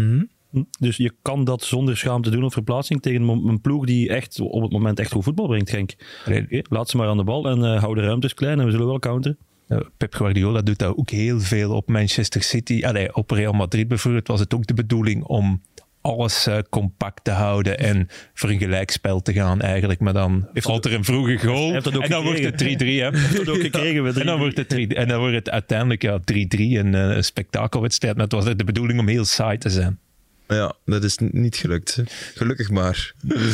Dus je kan dat zonder schaamte doen op verplaatsing tegen een ploeg die echt op het moment echt goed voetbal brengt, Genk. Laat ze maar aan de bal en hou de ruimtes klein en we zullen wel counteren. Pep Guardiola doet dat ook heel veel op Manchester City. Op Real Madrid bijvoorbeeld was het ook de bedoeling om alles compact te houden en voor een gelijkspel te gaan eigenlijk. Maar dan valt er een vroege goal en dan wordt het 3-3. Heeft dat ook gekregen. En dan wordt het uiteindelijk 3-3 een spektakelwedstrijd. Maar het was de bedoeling om heel saai te zijn. Ja, dat is niet gelukt. Gelukkig maar.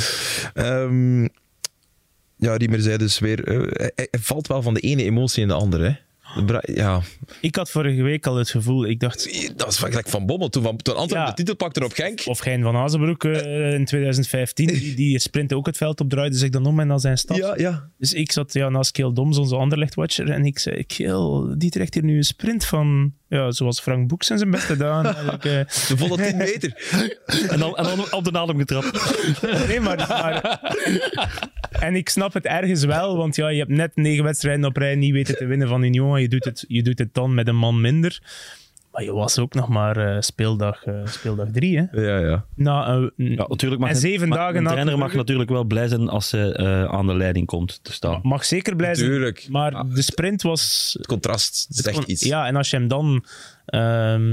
Riemer zei dus weer... hij valt wel van de ene emotie in de andere, hè. Ik had vorige week al het gevoel, ik dacht... Dat was gelijk Van Bommel, toen Antwerpen de titel pakte op Genk. Of Hein van Azenbroek in 2015, die sprintte ook het veld op, draaide zich dan om en dan zijn stap. Ja. Dus ik zat naast Kjell Doms, onze Anderlecht-watcher, en ik zei, Kjell, die trekt hier nu een sprint van... zoals Frank Boeks in zijn beste dagen. De volle 10 meter. en dan op de adem getrapt. Nee, maar en ik snap het ergens wel, want je hebt net 9 wedstrijden op rij niet weten te winnen van Union. Je doet het dan met een man minder. Maar je was ook nog maar speeldag 3, hè? Ja. Natuurlijk mag 7 dagen een trainer mag natuurlijk wel blij zijn als ze aan de leiding komt te staan. Mag zeker blij zijn. Tuurlijk. Maar de sprint was... Het contrast zegt iets. Ja, en als je hem dan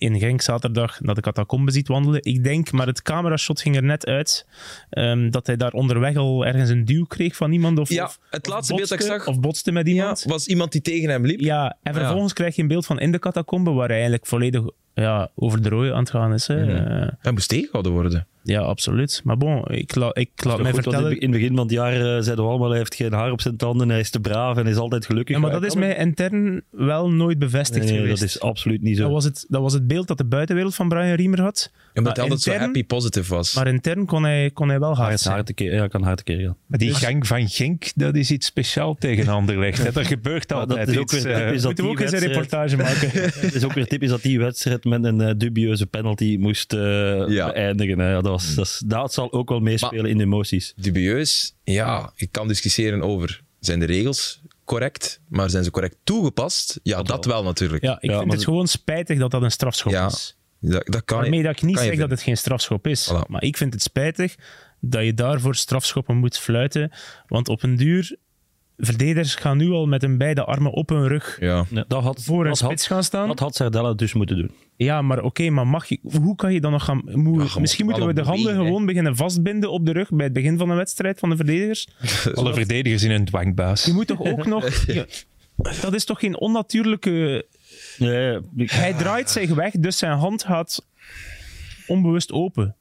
in Genk zaterdag naar de catacombe ziet wandelen. Ik denk, maar het camerashot ging er net uit, dat hij daar onderweg al ergens een duw kreeg van iemand. Het laatste beeld dat ik zag... Of botste met iemand. was iemand die tegen hem liep. Ja, en vervolgens krijg je een beeld van in de catacombe, waar hij eigenlijk volledig over de rode aan het gaan is. Hè. Hij moest tegengehouden worden. Ja, absoluut. Maar bon, ik laat mij vertellen... In het begin van het jaar zeiden we allemaal, hij heeft geen haar op zijn tanden, hij is te braaf en is altijd gelukkig. Ja, maar dat is mij intern wel nooit bevestigd geweest. Dat is absoluut niet zo. Dat was het beeld dat de buitenwereld van Brian Riemer had. Ja, omdat hij altijd zo happy positive was. Maar intern kon hij wel hard zijn. Kan hard tekeer gaan. Maar die gang van Genk, dat is iets speciaal tegen Anderlecht. Er gebeurt altijd dat is ook iets. Moeten we ook eens een reportage maken. Het is ook weer typisch dat die wedstrijd met een dubieuze penalty moest beëindigen. Hè. Dat zal ook wel meespelen in de emoties. Dubieus, je kan discussiëren over, zijn de regels correct, maar zijn ze correct toegepast? Ja, dat wel natuurlijk. Ja, ik vind het gewoon spijtig dat dat een strafschop is. Dat kan Waarmee dat ik niet zeg dat het geen strafschop is. Voilà. Maar ik vind het spijtig dat je daarvoor strafschoppen moet fluiten. Want op een duur... Verdedigers gaan nu al met hun beide armen op hun rug voor een spits gaan staan. Dat had Sardella dus moeten doen. Ja, maar oké, maar hoe kan je dan nog gaan... Misschien moeten we de handen gewoon beginnen vastbinden op de rug bij het begin van een wedstrijd van de verdedigers. Alle verdedigers in een dwangbuis. Je moet toch ook nog... Dat is toch geen onnatuurlijke... Hij draait zich weg, dus zijn hand gaat onbewust open.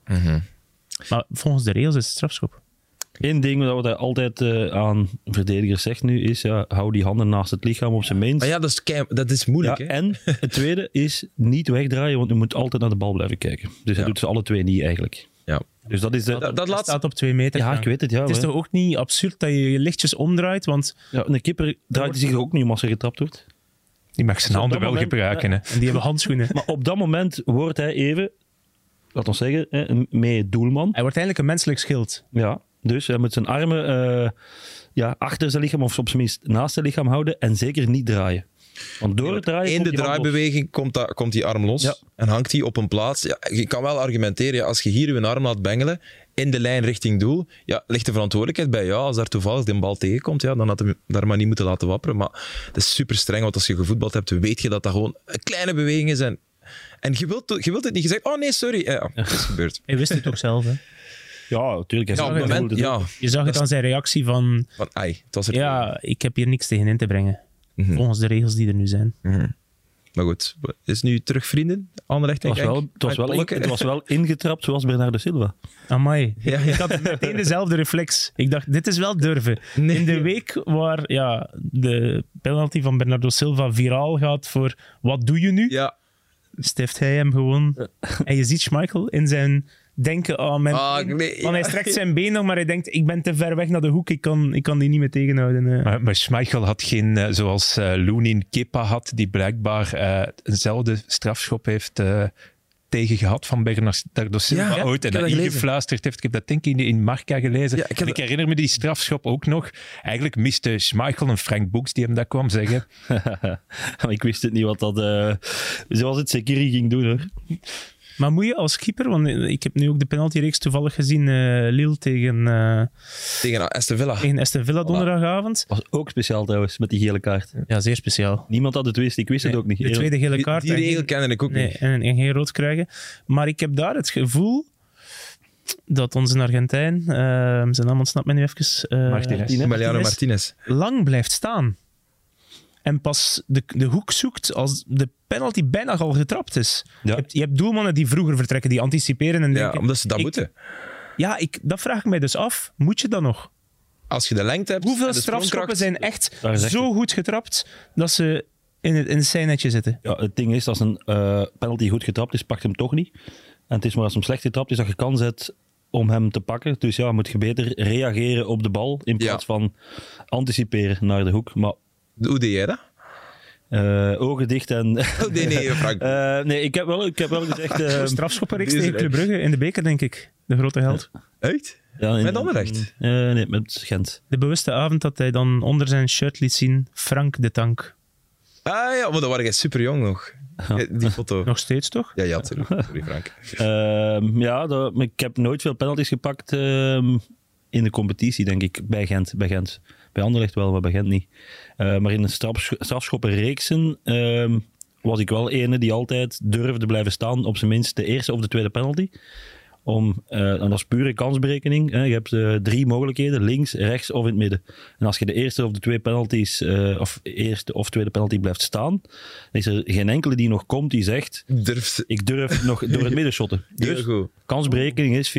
Maar volgens de regels is het strafschop. Eén ding dat we altijd aan verdedigers zegt nu is, hou die handen naast het lichaam op zijn minst. Maar ja, dat is moeilijk. Ja, hè? en het tweede is niet wegdraaien, want je moet altijd naar de bal blijven kijken. Dus hij doet ze alle twee niet eigenlijk. Ja. Dus dat is Dat staat op 2 meter. Ja, ik weet het. Ja, het is toch ook niet absurd dat je je lichtjes omdraait, want... Ja, een keeper draait zich ook niet om als er getrapt wordt. Die mag zijn handen wel gebruiken. Hè. En die hebben handschoenen. Maar op dat moment wordt hij even, laten we zeggen, mee doelman. Hij wordt eigenlijk een menselijk schild. Ja. Dus hij moet zijn armen achter zijn lichaam of op zijn minst naast zijn lichaam houden en zeker niet draaien. Want door het draaien in de draaibeweging komt die arm los en hangt die op een plaats. Ja, je kan wel argumenteren, als je hier je arm laat bengelen in de lijn richting doel, ligt de verantwoordelijkheid bij jou. Als daar toevallig de bal tegenkomt, dan had hij daar maar niet moeten laten wapperen. Maar dat is super streng, want als je gevoetbald hebt, weet je dat dat gewoon een kleine beweging is. En je wilt het niet gezegd. Oh nee, sorry. Ja, dat is gebeurd. Hij wist het ook zelf, hè? Ja, natuurlijk. Op het moment, je zag het aan zijn reactie van het was er ik heb hier niks tegen in te brengen. Volgens de regels die er nu zijn. Maar goed, is nu terug vrienden? Anderlecht en Genk? Het was wel ingetrapt zoals Bernardo Silva. Amai. Ik had meteen dezelfde reflex. Ik dacht, dit is wel durven. Nee. In de week waar de penalty van Bernardo Silva viraal gaat voor wat doe je nu? Ja. Stift hij hem gewoon. En je ziet Schmeichel in zijn denken, want hij strekt zijn been nog, maar hij denkt, ik ben te ver weg naar de hoek, ik kan die niet meer tegenhouden. Maar Schmeichel had geen, zoals Lunin Kepa had, die blijkbaar eenzelfde strafschop heeft tegen gehad van Bernardo Silva ooit. En dat ingefluisterd heeft. Ik heb dat denk ik in Marca gelezen. Ja, ik herinner me die strafschop ook nog. Eigenlijk miste Schmeichel een Frank Boeks die hem dat kwam zeggen. Ik wist het niet wat dat... zoals het Sekiri ging doen, hoor. Maar moet je als keeper, want ik heb nu ook de penaltyreeks toevallig gezien, Lille tegen Aston Villa. Tegen Aston Villa donderdagavond. Was ook speciaal trouwens, met die gele kaart. Ja, zeer speciaal. Niemand had het wist, ik wist het ook niet. De tweede gele kaart. Die regel kende ik ook niet. En geen rood krijgen. Maar ik heb daar het gevoel dat onze Argentijn, zijn naam ontsnapt me nu even, Mariano Martinez, lang blijft staan. En pas de hoek zoekt als de penalty bijna al getrapt is. Ja. Je hebt doelmannen die vroeger vertrekken, die anticiperen en denken... Ja, omdat ze dat moeten. Ja, dat vraag ik mij dus af. Moet je dat nog? Als je de lengte hebt... Hoeveel strafschoppen zijn echt zo goed getrapt dat ze in het zijnetje zitten? Ja, het ding is, als een penalty goed getrapt is, pakt hem toch niet. En het is maar als hem slecht getrapt is, dat je kans hebt om hem te pakken. Dus moet je beter reageren op de bal in plaats van anticiperen naar de hoek. Maar hoe deed jij dat? Ogen dicht en... Nee, Frank. Nee, ik heb wel gezegd... Strafschoppenreeks tegen Club Brugge in de beker, denk ik. De grote held. Echt? Ja, met Anderlecht? Nee, met Gent. De bewuste avond dat hij dan onder zijn shirt liet zien, Frank de Tank. Ah ja, maar dan was jij super jong nog. Die foto. Nog steeds, toch? Ja, natuurlijk. Sorry, Frank. Ik heb nooit veel penalties gepakt in de competitie, denk ik, bij Gent. Bij Anderlecht wel, maar bij Gent niet. Maar in de strafschoppenreeksen was ik wel ene die altijd durfde blijven staan op zijn minst de eerste of de tweede penalty. En dat is pure kansberekening. Hè. Je hebt 3 mogelijkheden, links, rechts of in het midden. En als je de eerste of de twee penalties, of eerste of tweede penalty blijft staan, dan is er geen enkele die nog komt die zegt, ik durf nog door het midden shotten. Dus kansberekening is 50-50.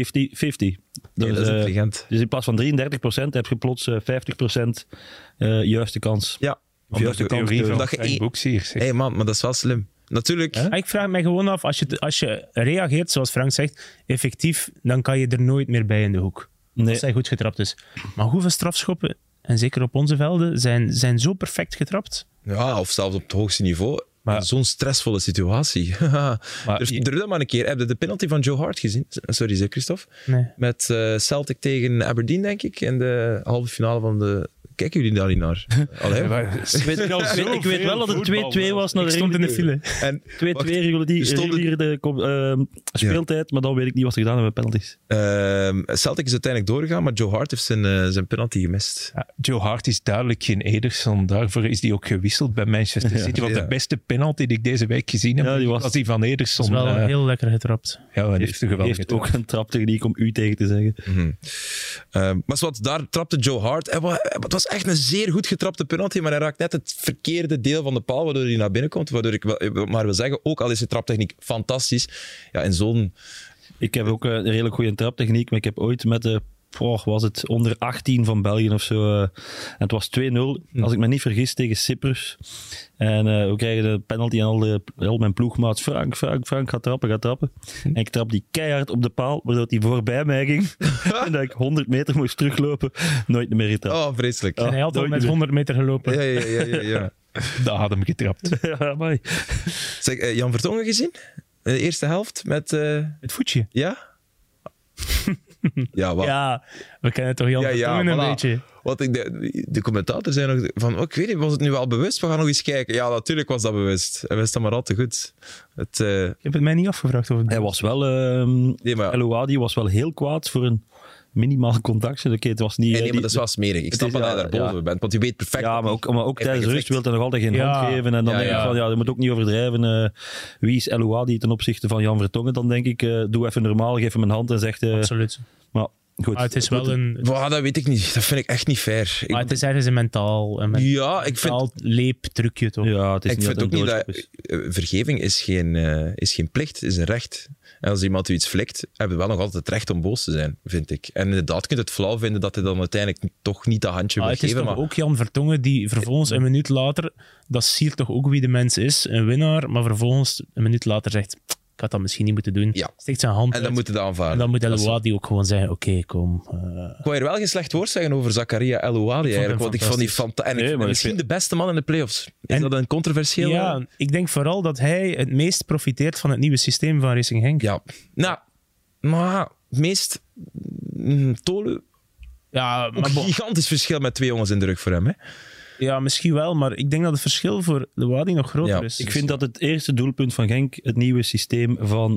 Dat is intelligent. Dus in plaats van 33% heb je plots 50% juiste kans. Ja. Of juiste kans. Dat je boeksier. Hey man, maar dat is wel slim. Natuurlijk. Ik vraag me gewoon af, als je reageert, zoals Frank zegt, effectief, dan kan je er nooit meer bij in de hoek. Nee. Als hij goed getrapt is. Maar hoeveel strafschoppen, en zeker op onze velden, zijn zo perfect getrapt? Ja, of zelfs op het hoogste niveau. Maar zo'n stressvolle situatie. Dus doe dat maar een keer. Heb je de penalty van Joe Hart gezien? Sorry, zeg Christophe. Nee. Met Celtic tegen Aberdeen, denk ik. In de halve finale van de... Kijken jullie daar niet naar? Allee. Ik weet wel dat het 2-2 was naar de stond in de file. En 2-2 reguliere speeltijd, maar dan weet ik niet wat ze gedaan hebben met penalties. Celtic is uiteindelijk doorgegaan, maar Joe Hart heeft zijn penalty gemist. Ja, Joe Hart is duidelijk geen Ederson. Daarvoor is hij ook gewisseld bij Manchester City. Want de beste penalty die ik deze week gezien heb, was die van Ederson. Dat is wel heel lekker getrapt. Ja, hij heeft heeft ook een traptechniek om u tegen te zeggen. Maar daar trapte Joe Hart. Het was echt een zeer goed getrapte penalty, maar hij raakt net het verkeerde deel van de paal, waardoor hij naar binnen komt. Waardoor ik maar wil zeggen, ook al is de traptechniek fantastisch, ja, in zo'n... Ik heb ook een redelijk goede traptechniek, maar ik heb ooit met de was het onder 18 van België of zo. En het was 2-0, als ik me niet vergis, tegen Cyprus. En we krijgen de penalty en al mijn ploegmaats. Frank, gaat trappen. En ik trap die keihard op de paal, waardoor hij voorbij mij ging. En dat ik 100 meter moest teruglopen. Nooit meer getrapt. Oh, vreselijk. En hij had al met 100 meter gelopen. Ja. Daar had hem getrapt. Ja, maar... Zeg, Jan Vertongen gezien? De eerste helft met... Het voetje. Ja? Ja, wat? Ja, we kennen toch Jan Vertongen een beetje. Want de commentator zei nog van, ik weet niet, was het nu wel bewust? We gaan nog eens kijken. Ja, natuurlijk was dat bewust. Hij wist dat maar al te goed. Je hebt het mij niet afgevraagd. Of het hij was wel... El Ouadi was wel heel kwaad voor een minimaal contactje. Het was niet... Nee, maar dat is wel smerig. Ik snap dat hij daar boven bent, want je weet perfect... Ja, maar ook tijdens rust wil hij nog altijd geen hand geven. En dan denk ik van, je moet ook niet overdrijven. Wie is El Ouadi ten opzichte van Jan Vertongen? Dan denk ik, doe even normaal, geef hem een hand en zegt... Absoluut. Maar goed. Maar het is wel een... Dat weet ik niet. Dat vind ik echt niet fair. Maar het is ergens een mentaal leeptrucje, toch? Ja, het is ik vind ook niet dat... Vergeving is geen plicht, het is een recht. En als iemand u iets flikt, hebben we wel nog altijd het recht om boos te zijn, vind ik. En inderdaad, je kunt het flauw vinden dat hij dan uiteindelijk toch niet dat handje wil het is geven. toch ook Jan Vertongen die vervolgens een minuut later, dat siert toch ook wie de mens is, een winnaar, maar vervolgens een minuut later zegt, ik had dat misschien niet moeten doen. Ja. Steekt zijn hand en dan uit. moet je dat aanvaarden. En dan moet El Ouadi ook gewoon zeggen, oké, kom. Ik wou hier wel geen slecht woord zeggen over Zakaria El Ouadi eigenlijk, want ik vond die fantastisch. Misschien de beste man in de playoffs. Is dat een controversieel? Ja, ik denk vooral dat hij het meest profiteert van het nieuwe systeem van Racing Genk. Ja. Nou, maar het meest... Tolu... Ja, maar een gigantisch verschil met 2 jongens in de rug voor hem, hè? Ja, misschien wel, maar ik denk dat het verschil voor El Ouadi nog groter is. Ik vind dat het eerste doelpunt van Genk het nieuwe systeem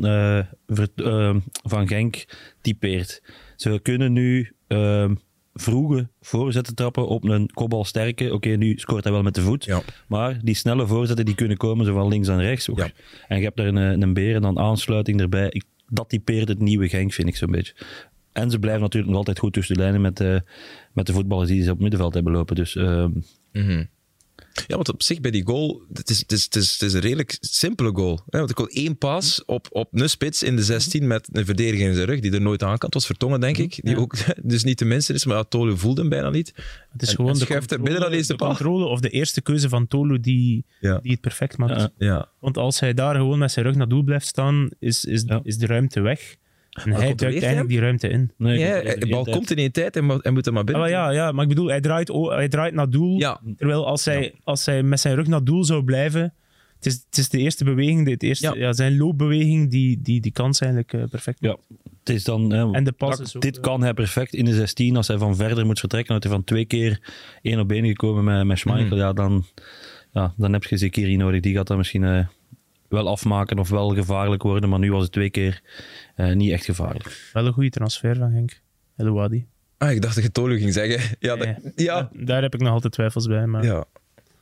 van Genk typeert. Ze kunnen nu vroege voorzetten trappen op een kopbalsterke. Oké, nu scoort hij wel met de voet. Ja. Maar die snelle voorzetten die kunnen komen, zowel links en rechts. Ja. En je hebt daar een beer en dan aansluiting erbij. Dat typeert het nieuwe Genk, vind ik zo'n beetje. En ze blijven natuurlijk nog altijd goed tussen de lijnen met de voetballers die ze op het middenveld hebben lopen. Dus... Ja, want op zich bij die goal, het is een redelijk simpele goal. Hè? Want ik wil 1 paas op een spits in de 16 met een verdediger in zijn rug, die er nooit aan kan. Het was Vertongen, denk ik. Die ook dus niet de minste is, maar Tolu voelde hem bijna niet. Het is gewoon de controle of de eerste keuze van Tolu die het perfect maakt. Ja. Want als hij daar gewoon met zijn rug naar doel blijft staan, is de ruimte weg. En hij duikt eigenlijk die ruimte in. De bal komt in 1 tijd en moet er maar binnen. Ja, maar ik bedoel, hij draait naar doel. Ja. Terwijl als hij met zijn rug naar doel zou blijven... Het is de eerste beweging, zijn loopbeweging, die kans eigenlijk perfect. Ja, het is dan... en de pas is ook, dit kan hij perfect in de 16. Als hij van verder moet vertrekken, dat hij van 2 keer 1 op 1 gekomen met Schmeichel, dan heb je Zekiri nodig. Die gaat dan misschien... wel afmaken of wel gevaarlijk worden, maar nu was het 2 keer niet echt gevaarlijk. Wel een goede transfer van Genk, El Ouadi. Ik dacht dat je Tolu ging zeggen. Ja. Daar heb ik nog altijd twijfels bij. Maar... Ja.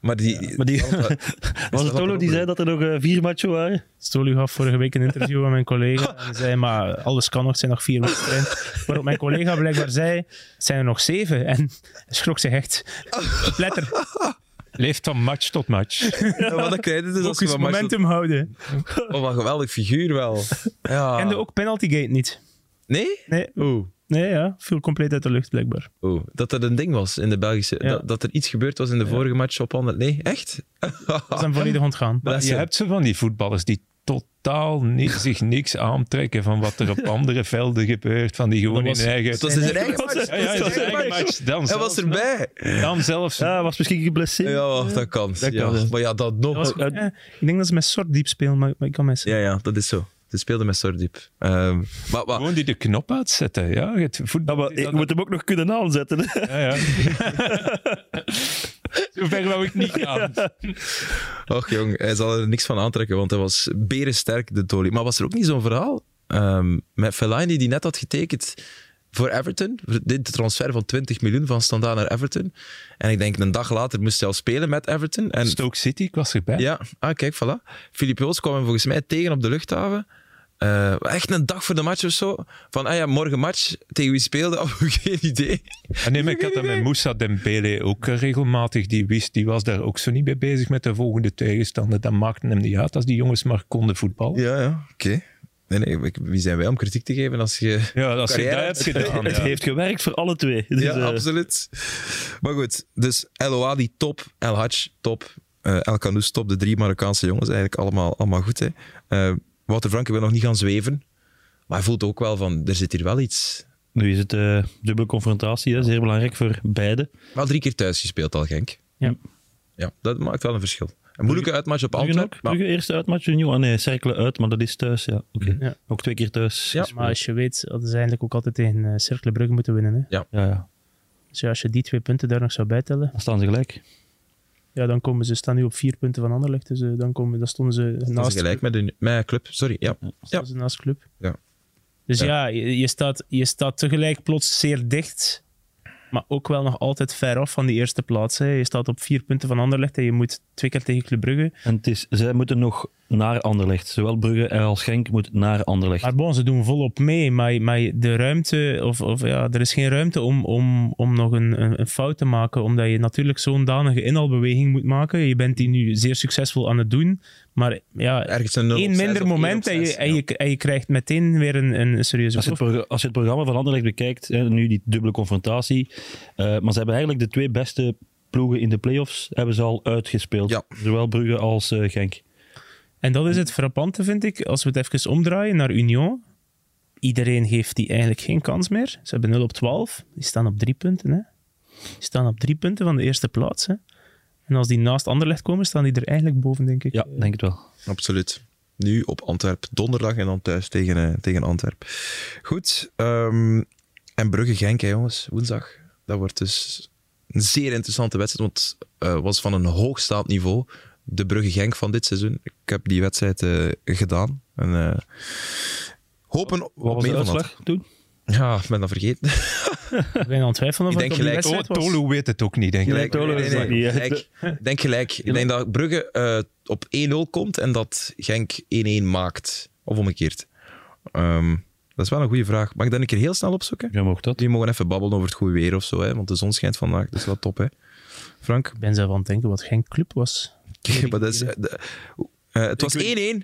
Maar was het Tolo die zei dat er nog 4 matchen waren? Stolu gaf vorige week een interview aan mijn collega en zei, maar alles kan nog, het zijn nog 4 wedstrijden. Waarop mijn collega blijkbaar zei, het zijn er nog 7. En schrok zich echt. Letter. Leeft van match tot match. Ja, maar dat krijg je dus als je Focus, van momentum houden. Oh, wat een geweldig figuur wel. Ja. Kende ook Penaltygate niet. Nee? Nee. Oeh. Nee, ja. Viel compleet uit de lucht, blijkbaar. Dat er een ding was in de Belgische... Ja. Dat er iets gebeurd was in de vorige match op andere... Nee, echt? Dat is hem volledig ontgaan. Maar je hebt zo van die voetballers die totaal zich niks aantrekken van wat er op andere velden gebeurt. Van die gewoon in eigen... Het was in zijn eigen match. Ja, in zijn eigen match. Dan Hij was erbij. Dan zelfs... Ja, hij was misschien geblesseerd. Ja, dat kan. Dat kan, ja. Maar ja, dat nog. Ik denk dat ze met soort diep spelen, maar ik kan missen. Ja, dat is zo. Ze speelden met Sordiep. Maar Gewoon die de knop uitzetten. Ja, het voetbal... Ja, maar ik moet hem ook nog kunnen aanzetten. Ja. Zover wou ik niet gaan. och jong, hij zal er niks van aantrekken, want hij was berensterk, de Toli. Maar was er ook niet zo'n verhaal met Fellaini die net had getekend voor Everton? De transfer van 20 miljoen van Standaard naar Everton. En ik denk een dag later moest hij al spelen met Everton. En Stoke City, ik was erbij. ja, kijk, voilà. Philippe Joos kwam hem volgens mij tegen op de luchthaven. Echt een dag voor de match of zo. Van, morgen match. Tegen wie speelde? Oh, geen idee. En ik had dat met Moussa Dembele ook regelmatig. Die was daar ook zo niet mee bezig met de volgende tegenstander. Dat maakte hem niet uit als die jongens maar konden voetballen. Ja, oké. Nee, wie zijn wij om kritiek te geven als je... Ja, als je dat hebt gedaan. Het heeft gewerkt voor alle twee. Dus, Ja, absoluut. Maar goed, dus El Ouadi top, El Hadj top, El Khanous top. De 3 Marokkaanse jongens eigenlijk allemaal goed. Hè. Wouter Franke wil nog niet gaan zweven. Maar hij voelt ook wel van, er zit hier wel iets. Nu is het dubbele confrontatie, hè, zeer belangrijk voor beide. Wel 3 keer thuis gespeeld al, Genk. Ja. Ja, dat maakt wel een verschil. Een moeilijke uitmatch op Brugge Antwerpen. ook? Brugge eerste uitmatch, Union? Nee, Cerkelen uit, maar dat is thuis. Ja, oké. Ja. Ook 2 keer thuis. Ja. gespeeld. Maar als je weet, dat ze eigenlijk ook altijd tegen Cercle Brugge moeten winnen. Hè. Ja. Dus ja, als je die 2 punten daar nog zou bijtellen, Dan staan ze gelijk. ja, dan komen ze, staan nu op 4 punten van Anderlecht. Dus dan stonden ze Dat is naast gelijk met Club. Sorry, ja. stonden ze naast Club. Ja. Dus Ja. je staat tegelijk plots zeer dicht, maar ook wel nog altijd ver af van die eerste plaats. Hè. Je staat op 4 punten van Anderlecht en je moet 2 keer tegen Club Brugge. En zij moeten nog naar Anderlecht. Zowel Brugge als Genk moet naar Anderlecht. Maar bon, ze doen volop mee, maar de ruimte, er is geen ruimte om nog een fout te maken, omdat je natuurlijk zo'n danige inhaalbeweging moet maken. Je bent die nu zeer succesvol aan het doen, maar ja, Ergens een 0 op één 6 minder of 1 moment op 6, en je krijgt meteen weer een serieuze Als je het programma van Anderlecht bekijkt, nu die dubbele confrontatie, maar ze hebben eigenlijk de 2 beste ploegen in de play-offs hebben ze al uitgespeeld. Ja. Zowel Brugge als Genk. En dat is het frappante, vind ik, als we het even omdraaien naar Union. Iedereen geeft die eigenlijk geen kans meer. Ze hebben 0 op 12. Die staan op 3 punten. Hè. Die staan op 3 punten van de eerste plaats. Hè. En als die naast Anderlecht komen, staan die er eigenlijk boven, denk ik. Ja, denk het wel. Absoluut. Nu op Antwerp, donderdag en dan thuis tegen Antwerp. Goed. En Brugge-Genk, jongens, woensdag. Dat wordt dus een zeer interessante wedstrijd, want het was van een hoogstaand niveau. De Brugge-Genk van dit seizoen. Ik heb die wedstrijd gedaan. En, hopen Wat op was de meer van dat. uitslag toen? Ja, ik ben dat vergeten. Ik ben aan het twijfelen of Ik het denk op die gelijk, wedstrijd was. Tolu weet het ook niet, denk ik. Nee, Tolo is dat niet, hè. Gelijk. Ik denk gelijk. Ik denk dat Brugge op 1-0 komt en dat Genk 1-1 maakt. Of omgekeerd. Dat is wel een goede vraag. Mag ik dat een keer heel snel opzoeken? Ja, mocht dat. Die mogen even babbelen over het goede weer of zo, hè? Want de zon schijnt vandaag. Dat is wel top, hè? Frank? Ik ben zelf aan het denken wat geen club was. Maar dat is, het was 1-1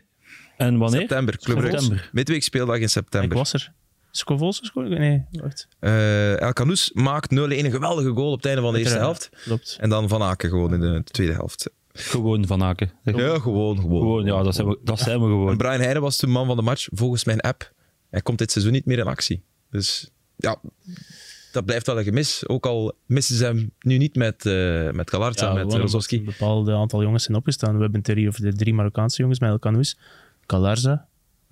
En wanneer? september. Club Brugge. September. Midweek speeldag in Ik september. was er. Scovolse scoorde? Nee, wacht. El Khanous maakt 0-1, een geweldige goal op het einde van de eerste helft. Klopt. En dan Van Aken gewoon in de tweede helft. Gewoon Van Aken. Ja, gewoon. Ja, dat zijn we En gewoon. Brian Heijden was toen man van de match, volgens mijn app. Hij komt dit seizoen niet meer in actie. Dus ja, dat blijft wel een gemis. Ook al missen ze hem nu niet met Galarza, met Rozovski. Een bepaald aantal jongens zijn opgestaan. We hebben theorie over de 3 Marokkaanse jongens met El Khanous. Galarza.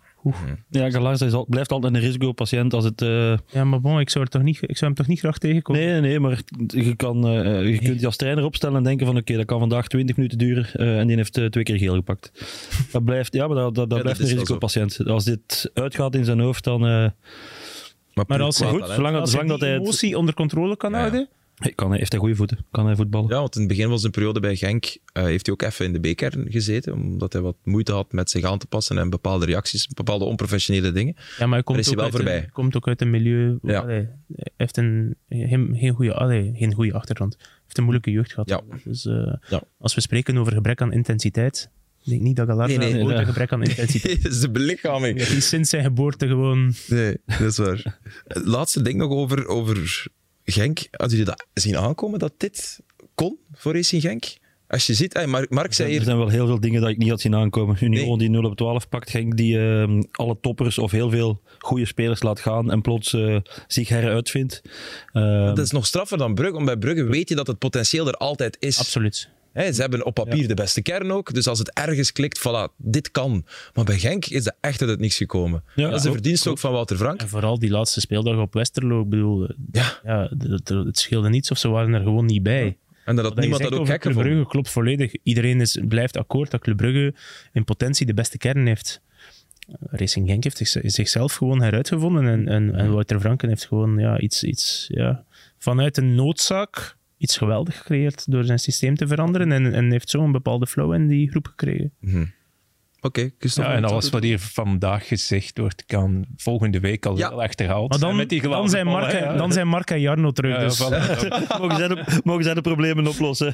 Ja, Galarza blijft altijd een risicopatiënt als het... Ja, maar bon, ik zou hem toch niet graag tegenkomen? Nee, maar je kunt je als trainer opstellen en denken van oké, dat kan vandaag 20 minuten duren en die heeft 2 keer geel gepakt. Dat blijft, dat blijft een risicopatiënt. Als dit uitgaat in zijn hoofd, dan... Maar als hij zolang dat hij het... emotie onder controle kan houden, Heeft hij goede voeten? Kan hij voetballen? Ja, want in het begin van zijn periode bij Genk heeft hij ook even in de B-kern gezeten, omdat hij wat moeite had met zich aan te passen en bepaalde reacties, bepaalde onprofessionele dingen. Ja, maar hij komt ook uit een milieu... Ja. Hij heeft geen goede achtergrond. Hij heeft een moeilijke jeugd gehad. Ja. Dus als we spreken over gebrek aan intensiteit, ik denk niet dat Galarza ooit een gebrek aan intensiteit... Dat is de belichaming. Die sinds zijn geboorte gewoon... Nee, dat is waar. Het laatste ding nog over Genk. Hadden jullie dat zien aankomen, dat dit kon voor Racing Genk? Als je ziet, Mark zei hier... Er zijn wel heel veel dingen dat ik niet had zien aankomen. Union die 0-12 pakt, Genk die alle toppers of heel veel goede spelers laat gaan en plots zich heruitvindt. Dat is nog straffer dan Brugge, want bij Brugge weet je dat het potentieel er altijd is. Absoluut. Ze hebben op papier de beste kern ook, dus als het ergens klikt, voilà, dit kan. Maar bij Genk is dat echt uit het niks gekomen. Ja, dat is de verdienste ook van Wouter Frank. En vooral die laatste speeldag op Westerlo, ik bedoel, het scheelde niets of ze waren er gewoon niet bij. En dat niemand dat ook gek Club gevonden. Brugge klopt volledig. Iedereen blijft akkoord dat Club Brugge in potentie de beste kern heeft. Racing Genk heeft zichzelf gewoon heruitgevonden en Wouter Franken heeft gewoon iets vanuit een noodzaak iets geweldig gecreëerd door zijn systeem te veranderen en heeft zo een bepaalde flow in die groep gekregen. Mm-hmm. Oké, ja, en alles wat hier vandaag gezegd wordt, kan volgende week al wel achterhaald maar zijn met die dan zijn Mark en Jarno terug. Ja, dus. Mogen zij de problemen oplossen?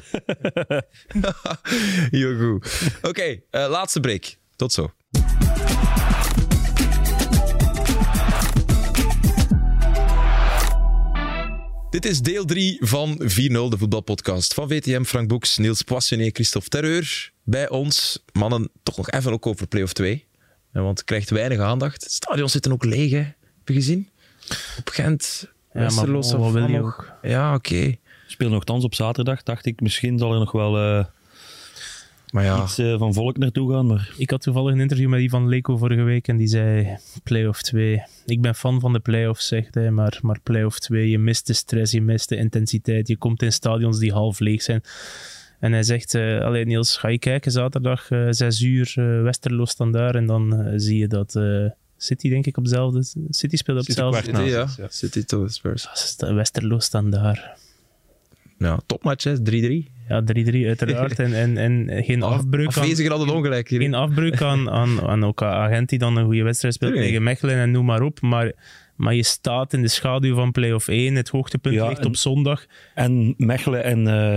Heel goed. Oké, laatste break. Tot zo. Dit is deel 3 van 4-0, de voetbalpodcast van VTM, Frank Boeks, Niels Poissonnier, Christophe Terreur. Bij ons, mannen, toch nog even ook over play-off 2. Want het krijgt weinig aandacht. Het stadion zitten ook leeg, hè? Heb je gezien? Op Gent, Westerlo, wat wil je ook? Ja, oké. Speel nogthans op zaterdag, dacht ik. Misschien zal er nog wel iets van volk naartoe gaan. Maar... Ik had toevallig een interview met die van Leco vorige week en die zei play-off 2. Ik ben fan van de play-offs, zegt hij, maar play-off 2, je mist de stress, je mist de intensiteit. Je komt in stadions die half leeg zijn. En hij zegt, Niels, ga je kijken zaterdag 6 uur Westerlo Standaard en dan zie je dat... City, denk ik, op hetzelfde. City speelt op hetzelfde. Ja. City to Spurs. Westerlo Standaard. Ja, topmatch, hè? 3-3. Ja, 3-3 uiteraard. en geen afbreuk afwezigen hadden ongelijk hier. Geen afbreuk aan ook Agent die dan een goede wedstrijd speelt tegen Mechelen en noem maar op. Maar je staat in de schaduw van play-off 1. Het hoogtepunt ligt op zondag. En Mechelen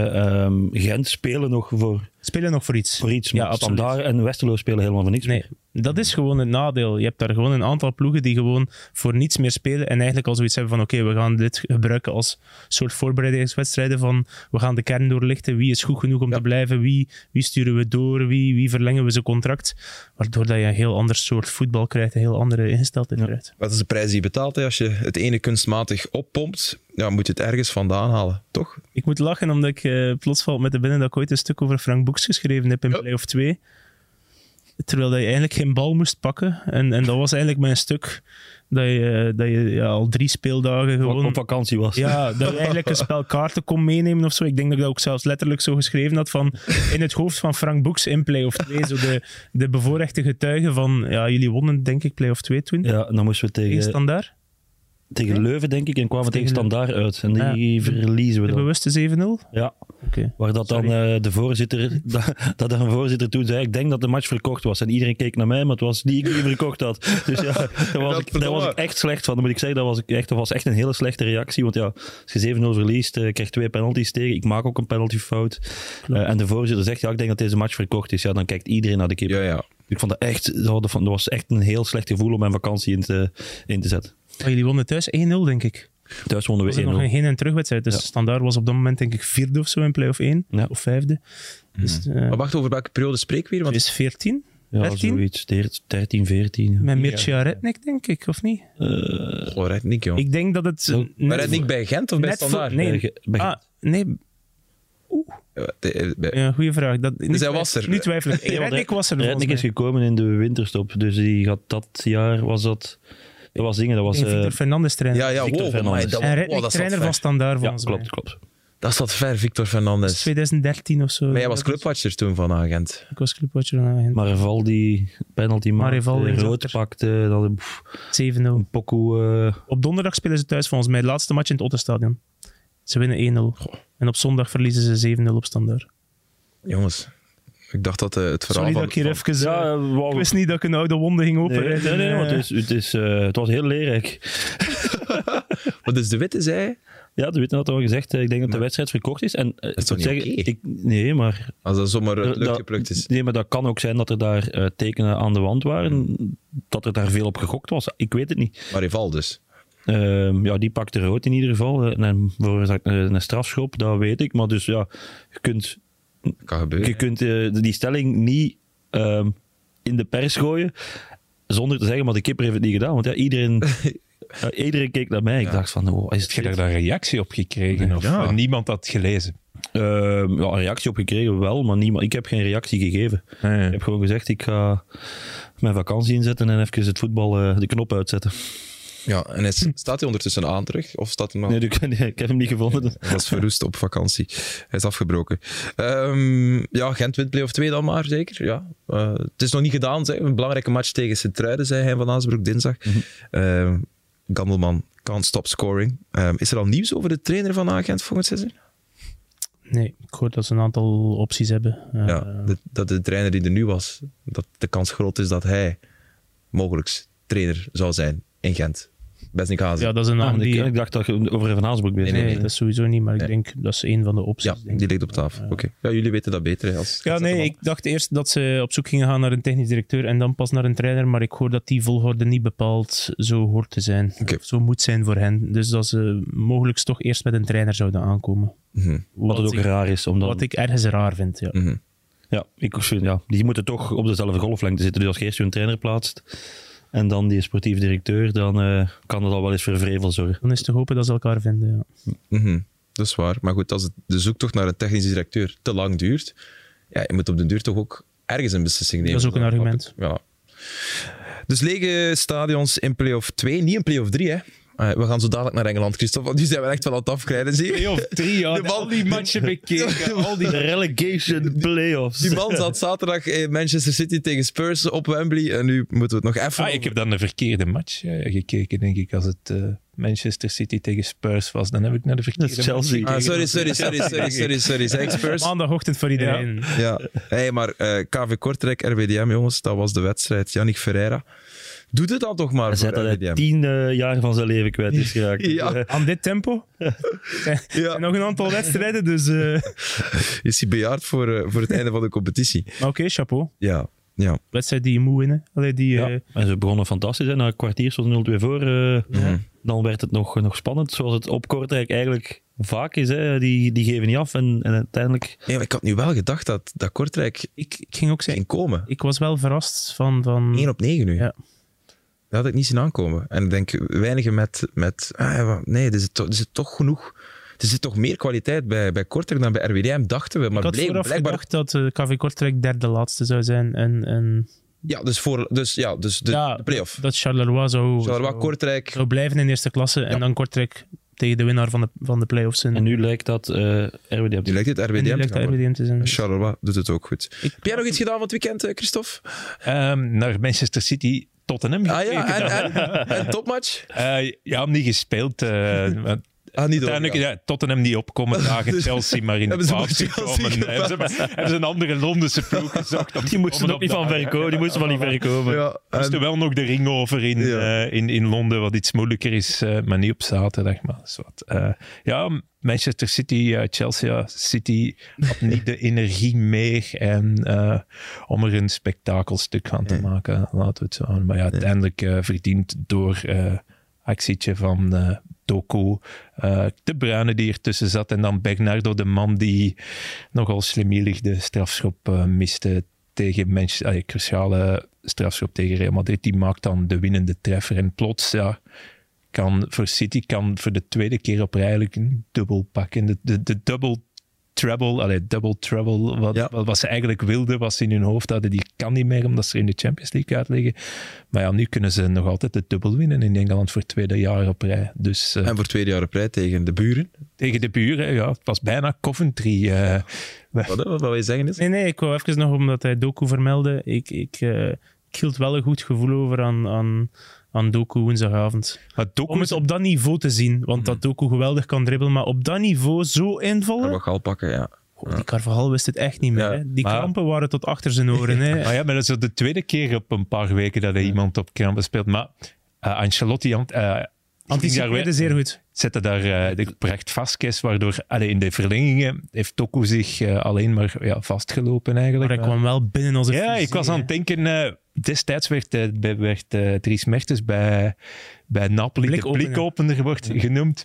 en Gent spelen nog voor iets. Ja, Standaard en Westerlo spelen helemaal voor niks meer. Dat is gewoon het nadeel. Je hebt daar gewoon een aantal ploegen die gewoon voor niets meer spelen en eigenlijk al zoiets hebben van oké, we gaan dit gebruiken als soort voorbereidingswedstrijden van we gaan de kern doorlichten, wie is goed genoeg om te blijven, wie sturen we door, wie verlengen we zijn contract, waardoor dat je een heel ander soort voetbal krijgt, een heel andere ingesteldheid krijgt. Wat is de prijs die je betaalt? Hè? Als je het ene kunstmatig oppompt, moet je het ergens vandaan halen, toch? Ik moet lachen omdat ik plots valt met de binnen dat ik ooit een stuk over Frank Boeks geschreven heb in Play-off 2. Terwijl je eigenlijk geen bal moest pakken. En dat was eigenlijk mijn stuk dat je al 3 speeldagen gewoon... op vakantie was. Ja, dat je eigenlijk een spel kaarten kon meenemen of zo. Ik denk dat ik dat ook zelfs letterlijk zo geschreven had van in het hoofd van Frank Boeks in Play-off 2. Zo de bevoorrechte getuigen van... Ja, jullie wonnen denk ik Play-off 2 toen. Ja, en dan moesten we tegen Standaard. Tegen Leuven, denk ik, en kwamen tegen Standaard uit. En die verliezen we dan. De bewuste 7-0? Ja. Okay. Waar dat dan de voorzitter... dat er een voorzitter toen zei, ik denk dat de match verkocht was. En iedereen keek naar mij, maar het was die ik die verkocht had. Dus ja, daar was ik echt slecht van. Dan moet ik zeggen, dat was echt een hele slechte reactie. Want ja, als je 7-0 verliest, krijg je 2 penalties tegen. Ik maak ook een penaltyfout. En de voorzitter zegt, ja, ik denk dat deze match verkocht is. Ja, dan kijkt iedereen naar de keeper. Ja. Ik vond dat was echt een heel slecht gevoel om mijn vakantie in te zetten. Oh, jullie wonnen thuis 1-0, denk ik. Thuis wonnen we 1-0. Het was nog een heen- en terugwedstrijd. Dus Standaard was op dat moment denk ik 4e of zo in play-off 1. Ja. Of 5e. Dus, maar wacht, over welke periode spreken we hier? Want... is 14? Ja, 13? Zoiets. 13, 14. Met Mircea Rednik, denk ik, of niet? Rednik, joh. Ik denk dat het... Maar Rednik bij Gent of bij Standaard? Nee. Nee. Ja, goeie vraag. Dus hij was er. Nu twijfel ik. Rednik was er. Rednik is gekomen in de winterstop. Dus die had dat jaar... Dat was dingen, dat was... Victor Fernandes trainer. Ja, Victor Fernandes. En Rednik trainer van Standaard volgens mij. Klopt. Dat zat ver, Victor Fernandes. 2013 of zo. Maar jij was clubwatcher toen van Agent. Ik was clubwatcher van Agent. Maar Rivaldi, penalty maakte, rood pakte, 7-0. Poku... Op donderdag spelen ze thuis volgens mij. De laatste match in het Ottenstadion. Ze winnen 1-0. En op zondag verliezen ze 7-0 op Standaard. Jongens, ik dacht dat het verhaal Sorry van... dat ik hier even... Ja, ik wist niet dat ik een oude wonde ging openen. Nee, want het was heel leerrijk. Wat is de Witte zei? Ja, de Witte had al gezegd, ik denk dat de wedstrijd verkocht is. En is toch niet oké? Nee, maar... Als dat zomaar lucht geplukt is. Nee, maar dat kan ook zijn dat er daar tekenen aan de wand waren, dat er daar veel op gegokt was. Ik weet het niet. Maar rival dus. Die pakte rood in ieder geval. En voor een strafschop, dat weet ik. Maar dus ja, Kan gebeuren. je kunt die stelling niet in de pers gooien zonder te zeggen, maar de kipper heeft het niet gedaan. Want ja, iedereen keek naar mij. Ik dacht van, is het Heb je daar een reactie op gekregen? Of niemand had gelezen? een reactie op gekregen wel, maar niemand. Ik heb geen reactie gegeven. Nee. Ik heb gewoon gezegd, ik ga mijn vakantie inzetten en even het voetbal de knop uitzetten. Ja, en staat hij ondertussen aan terug? Of staat hij nog... Nee, ik heb hem niet gevonden. Hij was verroest op vakantie. Hij is afgebroken. Gent wint play-off 2 dan maar, zeker. Ja. Het is nog niet gedaan. Zeg. Een belangrijke match tegen Sint-Truiden, zei Hein van Azenbroek dinsdag. Gandelman can't stop scoring. Is er al nieuws over de trainer van Gent volgend seizoen? Nee, ik hoor dat ze een aantal opties hebben. Dat de trainer die er nu was, dat de kans groot is dat hij mogelijk trainer zou zijn in Gent. Best niet gaan. Ja, dat is een naam die... Ik dacht dat je over Van Azenbroek bezig was. Nee, dat is sowieso niet, maar ik denk dat is een van de opties. Ja, denk die ligt op tafel. Oké. Ja, jullie weten dat beter. Hè, ik dacht eerst dat ze op zoek gingen gaan naar een technisch directeur en dan pas naar een trainer, maar ik hoor dat die volgorde niet bepaald zo hoort te zijn. Okay. Of zo moet zijn voor hen. Dus dat ze mogelijk toch eerst met een trainer zouden aankomen. Mm-hmm. Wat het ook raar is. Wat ik ergens raar vind, ja. Mm-hmm. Ja, die moeten toch op dezelfde golflengte zitten. Dus als je eerst een trainer plaatst en dan die sportief directeur, dan kan dat al wel eens voor vrevel zorgen. Dan is te hopen dat ze elkaar vinden, ja. Mm-hmm. Dat is waar. Maar goed, als de zoektocht naar een technisch directeur te lang duurt, ja, je moet op de duur toch ook ergens een beslissing nemen. Dat is ook een argument. Ja. Dus lege stadions in play-off 2, niet in play-off 3, hè. We gaan zo dadelijk naar Engeland, Christophe, want nu zijn we echt wel aan het afgrijden. Zie je? Play-off 3, ja. Al die matchen bekeken. Al die relegation playoffs. Die man zat zaterdag in Manchester City tegen Spurs op Wembley en nu moeten we het nog even... Ik heb dan de verkeerde match gekeken, denk ik. Als het Manchester City tegen Spurs was, dan heb ik naar de verkeerde match Chelsea. Sorry. Zeg Spurs? Maandagochtend voor iedereen. Ja. Hey, maar KV Kortrijk, RWDM, jongens, dat was de wedstrijd. Yannick Ferreira. Doe het dan toch maar. Hij zei dat hij 10 jaar van zijn leven kwijt is geraakt. Ja. Aan dit tempo? En nog een aantal wedstrijden, dus... Is hij bejaard voor het einde van de competitie. Oké, chapeau. Ja. Wedstrijd die je moet winnen. En ze begonnen fantastisch. Hè. Na een kwartier stond 0-2 voor. Dan werd het nog spannend, zoals het op Kortrijk eigenlijk vaak is. Hè. Die geven niet af en uiteindelijk... Ja, ik had nu wel gedacht dat Kortrijk ik ging ook zeggen, ging komen. ik was wel verrast van... 1 op 9 nu. Ja. Dat had ik niet zien aankomen. En ik denk, weinigen met nee, er zit toch genoeg... Er zit toch meer kwaliteit bij Kortrijk dan bij RWDM, dachten we. Maar ik had vooraf gedacht dat KV Kortrijk derde laatste zou zijn. En... Ja, dus de play-off. Dat Charleroi zou Kortrijk zou blijven in eerste klasse en dan Kortrijk tegen de winnaar van de play-offs. En nu lijkt dat RWDM. Nu lijkt het RWDM te zijn. Charleroi doet het ook goed. Heb jij nog iets gedaan van het weekend, Christophe? Naar Manchester City, Tottenham. En topmatch? Niet gespeeld. Uiteindelijk Tottenham niet opkomen dagen, Chelsea maar in de plaats gekomen. Hebben ze een andere Londense ploeg gezocht. Die moesten ook niet van verkomen. Die moesten van niet verkomen. Ja, er moest wel nog de ring over in Londen, wat iets moeilijker is, maar niet op zaterdag. Maar Manchester City, Chelsea City had niet de energie meer om er een spektakelstuk van te maken, laten we het zo aan. Maar uiteindelijk verdiend door actietje van Doku, De Bruyne die ertussen zat en dan Bernardo, de man die nogal slimielig de strafschop miste tegen Manchester, cruciale strafschop tegen Real Madrid. Die maakt dan de winnende treffer en plots kan voor City voor de tweede keer op rij eigenlijk een dubbel pakken. De double treble, wat ze eigenlijk wilden, wat ze in hun hoofd hadden, die kan niet meer, omdat ze in de Champions League uitliggen. Maar nu kunnen ze nog altijd de dubbel winnen in Engeland voor het tweede jaar op rij. Dus, en voor het tweede jaar op rij tegen de buren? Tegen de buren, ja. Het was bijna Coventry. Wat wil je zeggen? Is? Nee, ik wou even nog, omdat hij Doku vermeldde, ik hield wel een goed gevoel over aan aan Doku woensdagavond. Om het op dat niveau te zien, want dat Doku geweldig kan dribbelen, maar op dat niveau zo invallen... Carvajal pakken, ja. Die Carvajal wist het echt niet meer. Hè? Die krampen waren tot achter zijn oren. Hè? Maar dat is de tweede keer op een paar weken dat hij iemand op krampen speelt. Maar Ancelotti... anticipeerde zeer goed. Zette daar de Precht Vasquez, waardoor in de verlengingen heeft Doku zich alleen maar vastgelopen eigenlijk. Maar hij kwam wel binnen als een Ja, fusie, ik was aan het denken... destijds werd Dries Mertens bij Napoli de blikopener wordt genoemd.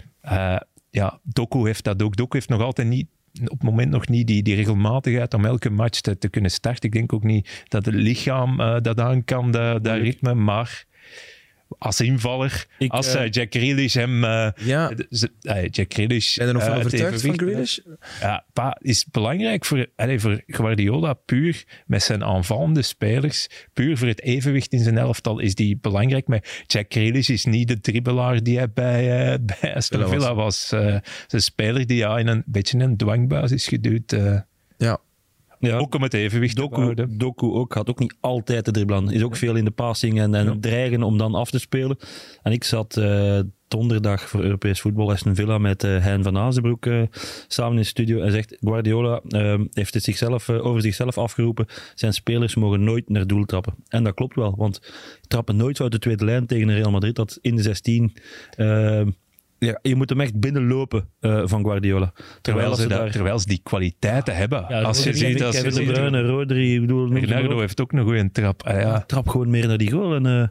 Doku heeft dat ook. Doku heeft nog altijd niet... op het moment nog niet die regelmatigheid om elke match te kunnen starten. Ik denk ook niet dat het lichaam dat aan kan, dat ritme, maar als invaller, als Jack Grealish hem... Jack Grealish... Ben je er nog van overtuigd van Grealish? Ja, is belangrijk voor Guardiola, puur met zijn aanvallende spelers, puur voor het evenwicht in zijn elftal is die belangrijk. Maar Jack Grealish is niet de dribbelaar die hij bij Aston Villa was. Een speler die in een beetje een dwangbuis is geduwd. Ja, ook om het evenwicht te houden. Doku ook, had ook niet altijd te dribbelen. Is ook veel in de passing en dreigen om dan af te spelen. En ik zat donderdag voor Europees voetbal Aston Villa met Hein van Azenbroek samen in de studio. En zegt, Guardiola heeft het over zichzelf afgeroepen. Zijn spelers mogen nooit naar doel trappen. En dat klopt wel, want trappen nooit zo uit de tweede lijn tegen Real Madrid. Dat in de 16... je moet hem echt binnenlopen van Guardiola. Terwijl ze die kwaliteiten hebben. Ja, als je ziet... Kevin De Bruyne, Rodri... Bernardo heeft ook een goede trap. Trap gewoon meer naar die goal. En,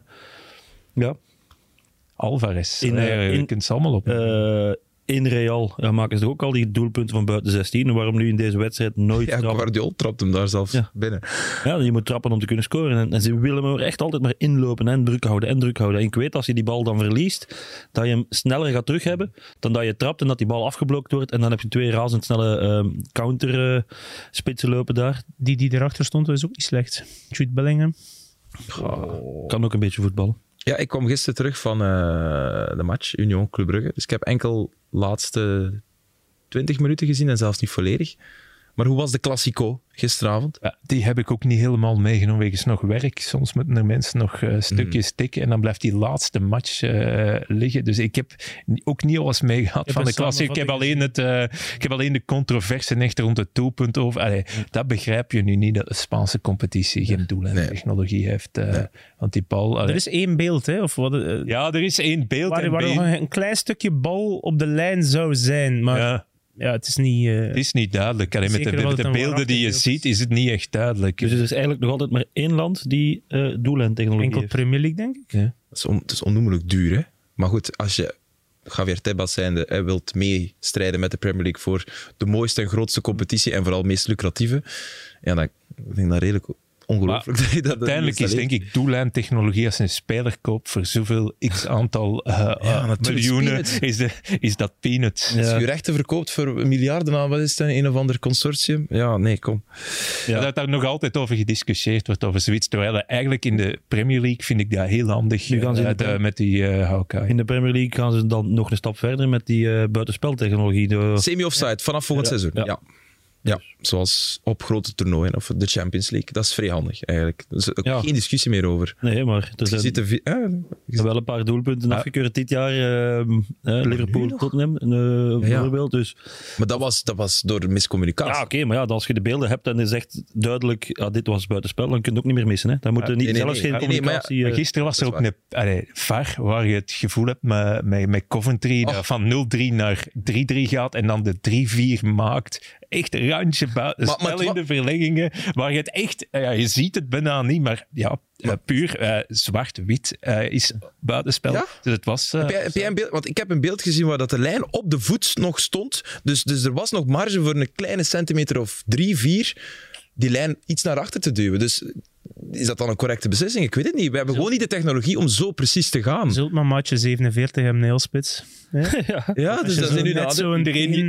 Alvarez. Je kunt ze allemaal op. In Real maken ze ook al die doelpunten van buiten 16. Waarom nu in deze wedstrijd nooit trappen? Guardiola trapt hem daar zelfs binnen. Ja, je moet trappen om te kunnen scoren. En ze willen hem er echt altijd maar inlopen en druk houden. En ik weet, als je die bal dan verliest, dat je hem sneller gaat terug hebben dan dat je trapt en dat die bal afgeblokt wordt. En dan heb je 2 razendsnelle counterspitsen lopen daar. Die erachter stond, is ook niet slecht. Jude Bellingham. Kan ook een beetje voetballen. Ja, ik kwam gisteren terug van de match Union Club Brugge. Dus ik heb enkel laatste 20 minuten gezien en zelfs niet volledig. Maar hoe was de Classico gisteravond? Ja, die heb ik ook niet helemaal meegenomen wegens nog werk. Soms moeten er mensen nog stukjes tikken en dan blijft die laatste match liggen. Dus ik heb ook niet alles meegehad van de Classico. Ik heb alleen de controverse echt rond het doelpunt over. Dat begrijp je nu niet, dat de Spaanse competitie geen doellijntechnologie heeft. Want die bal... Er is 1 beeld, hè? Of wat, ja, er is 1 beeld. Waar een klein stukje bal op de lijn zou zijn, maar... Ja, het is niet... het is niet duidelijk. Alleen met de beelden die je ziet, is het niet echt duidelijk. Dus er is eigenlijk nog altijd maar 1 land die doellijntechnologie heeft. Enkel Premier League, denk ik. Ja. Het is onnoemelijk duur, hè? Maar goed, als je Javier Tebas zijnde wilt meestrijden met de Premier League voor de mooiste en grootste competitie en vooral meest lucratieve, dan vind ik dat redelijk ongelooflijk. Uiteindelijk is denk ik doellijntechnologie als je een speler koopt voor zoveel x-aantal miljoenen, is dat peanuts. Als je rechten verkoopt voor miljarden aan, wat is het, een of ander consortium? Ja, nee, kom. Ja. Dat daar nog altijd over gediscussieerd wordt, over zoiets. Terwijl eigenlijk in de Premier League vind ik dat heel handig met die Hawkeye. In de Premier League gaan ze dan nog een stap verder met die buitenspeltechnologie. Semi-offside, vanaf volgend seizoen. Ja, zoals op grote toernooien of de Champions League. Dat is vrij handig eigenlijk. Er is ook geen discussie meer over. Nee, maar er zijn wel een paar doelpunten afgekeurd dit jaar. Liverpool, Tottenham bijvoorbeeld. Dus. Maar dat was door miscommunicatie. Ja, oké, maar als je de beelden hebt en je zegt duidelijk, dit was buitenspel, dan kun je het ook niet meer missen. Hè? Dan moet er geen communicatie... Maar gisteren was er ook een VAR waar je het gevoel hebt met Coventry dat van 0-3 naar 3-3 gaat en dan de 3-4 maakt. Echt een randje buitenspel in de verlengingen, waar je het echt... je ziet het bijna niet, maar puur zwart-wit is buitenspel. Ja? Dus het was... heb jij een beeld? Want ik heb een beeld gezien waar dat de lijn op de voet nog stond. Dus er was nog marge voor een kleine centimeter of 3, 4 die lijn iets naar achter te duwen. Dus is dat dan een correcte beslissing? Ik weet het niet. We hebben gewoon niet de technologie om zo precies te gaan. Zult maar maatje 47 hebben, heel spits. Ja, dus dat is nu net zo'n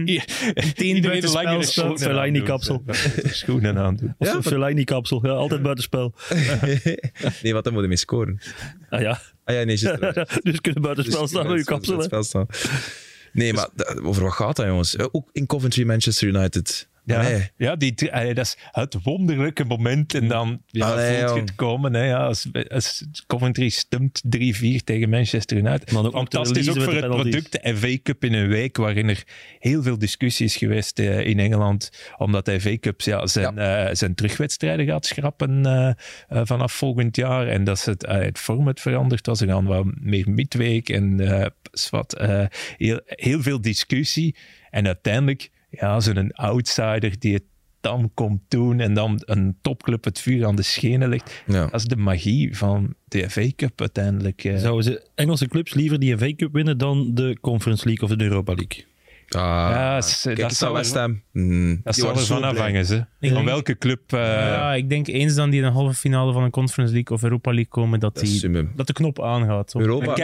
10 buitenspel. Fellaini-kapsel. Schoenen aandoen. Of Fellaini-kapsel. Ja, altijd buitenspel. Nee, want dan moet je mee scoren. Ah ja. Nee, dus kunnen buitenspel staan door je kapsel. Nee, maar over wat gaat dat, jongens? Ook in Coventry, Manchester United. Ja, Nee. ja dat is het wonderlijke moment. En dan voelt je het komen. Hè, ja, als Coventry stumt 3-4 tegen Manchester United. Fantastisch ook voor het product, de FA Cup in een week, waarin er heel veel discussie is geweest in Engeland, omdat de FA Cup zijn terugwedstrijden gaat schrappen vanaf volgend jaar. En dat het format veranderd was. Er gaan wat meer midweek en heel veel discussie. En uiteindelijk, zo'n outsider die het dan komt doen en dan een topclub het vuur aan de schenen legt. Ja. Dat is de magie van de FA Cup uiteindelijk. Zouden ze Engelse clubs liever die FA Cup winnen dan de Conference League of de Europa League? Dat zal West Ham. Dat zal ervan afhangen. Van welke club... ik denk eens dan die in de halve finale van een Conference League of Europa League komen, dat de knop aangaat.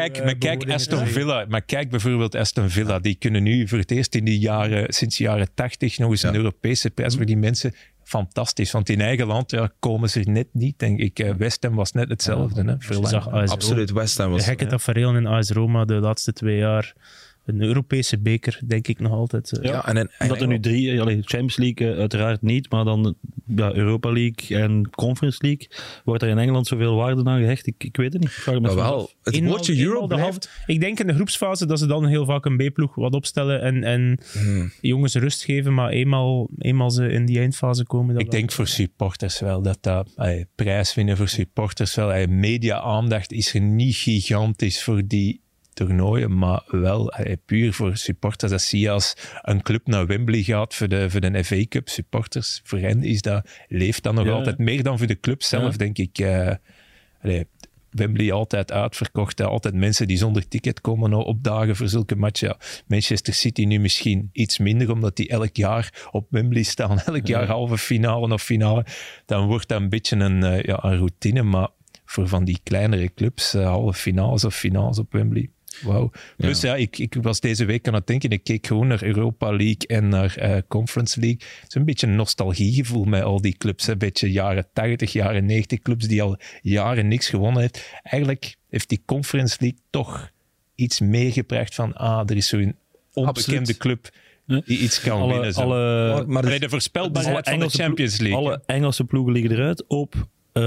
Maar kijk bijvoorbeeld Aston Villa. Die kunnen nu voor het eerst sinds de jaren 80 nog eens een Europese prijs voor die mensen. Fantastisch, want in eigen land komen ze er net niet, denk ik. West Ham was net hetzelfde. Absoluut, West Ham was... De gekke tafereel in AS Roma de laatste 2 jaar... Een Europese beker, denk ik nog altijd. Omdat er nu 3, Champions League uiteraard niet, maar dan Europa League en Conference League. Wordt er in Engeland zoveel waarde aan gehecht? Ik weet het niet. Ik vraag me wel, het woordje Euro blijft... Ik denk in de groepsfase dat ze dan heel vaak een B-ploeg wat opstellen en jongens rust geven, maar eenmaal ze in die eindfase komen... Ik denk voor supporters wel dat prijs winnen voor supporters wel. Media-aandacht is er niet gigantisch voor die toernooien, maar wel puur voor supporters. Dat zie je als een club naar Wembley gaat voor de FA Cup supporters. Voor hen leeft dat nog altijd meer dan voor de club zelf, denk ik. Wembley altijd uitverkocht. Altijd mensen die zonder ticket komen opdagen voor zulke matchen. Ja, Manchester City nu misschien iets minder, omdat die elk jaar op Wembley staan. Elk jaar halve finale of finale. Dan wordt dat een beetje een routine, maar voor van die kleinere clubs, halve finales of finales op Wembley. Wauw. Plus ik was deze week aan het denken, ik keek gewoon naar Europa League en naar Conference League. Het is een beetje een nostalgiegevoel met al die clubs. Een beetje jaren 80, jaren 90 clubs die al jaren niks gewonnen heeft. Eigenlijk heeft die Conference League toch iets meegebracht van er is zo'n onbekende club die iets kan winnen. Maar de voorspelbaarheid van de Champions League. Alle Engelse ploegen liggen eruit op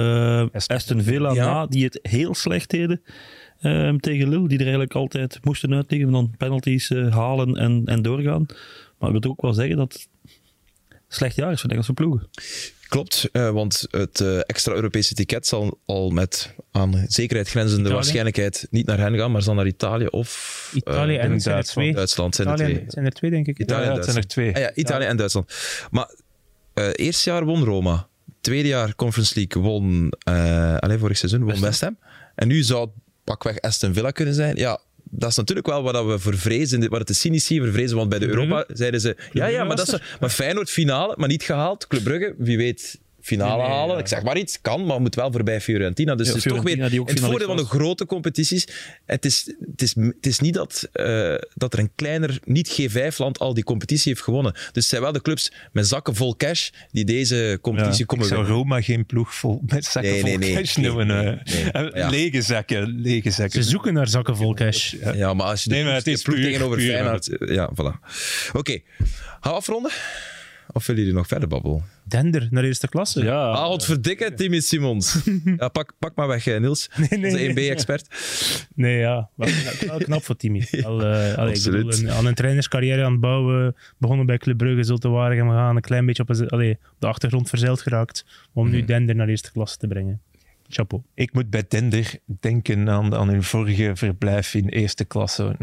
Aston Villa na, die het heel slecht deden. Tegen Lille, die er eigenlijk altijd moesten uitliggen en dan penalties halen en doorgaan. Maar ik wil ook wel zeggen dat het een slecht jaar is voor de Engelse ploegen. Klopt, want het extra Europese ticket zal al met aan zekerheid grenzende waarschijnlijkheid niet naar hen gaan, maar zal naar Italië of Italië en Duitsland. Zijn er 2, denk ik. Het zijn er 2. Italië en Duitsland. Maar eerste jaar won Roma. Tweede jaar Conference League won vorig seizoen won West Ham. En nu zou pakweg Aston Villa kunnen zijn. Ja, dat is natuurlijk wel wat we voor vrezen, wat het de cynici voor vrezen, want bij de Europa zeiden ze, maar Feyenoord finale, maar niet gehaald. Club Brugge, wie weet, finale halen. Ik zeg maar iets, kan, maar moet wel voorbij Fiorentina. Dus het is toch weer het voordeel van de grote competities. Het is niet dat er een kleiner, niet G5-land al die competitie heeft gewonnen. Dus het zijn wel de clubs met zakken vol cash die deze competitie komen winnen. Ik zou Roma geen ploeg vol met zakken vol cash noemen. Lege zakken. Ze zoeken naar zakken vol cash. Ja, maar als je de ploeg tegenover Feyenoord... Ja, voilà. Oké. Gaan we afronden? Of willen jullie nog verder babbelen? Dender, naar eerste klasse. Ja. Godverdikke, Timmy Simons. Ja, pak maar weg, Niels. Onze 1B-expert. Nee, ja. Wel knap voor Timmy. Absoluut. Aan een trainerscarrière aan het bouwen. Begonnen bij Club Brugge, Zulte-Waregem gaan. Een klein beetje op de achtergrond verzeild geraakt. Om nu Dender naar eerste klasse te brengen. Chapeau. Ik moet bij Dender denken aan hun vorige verblijf in eerste klasse.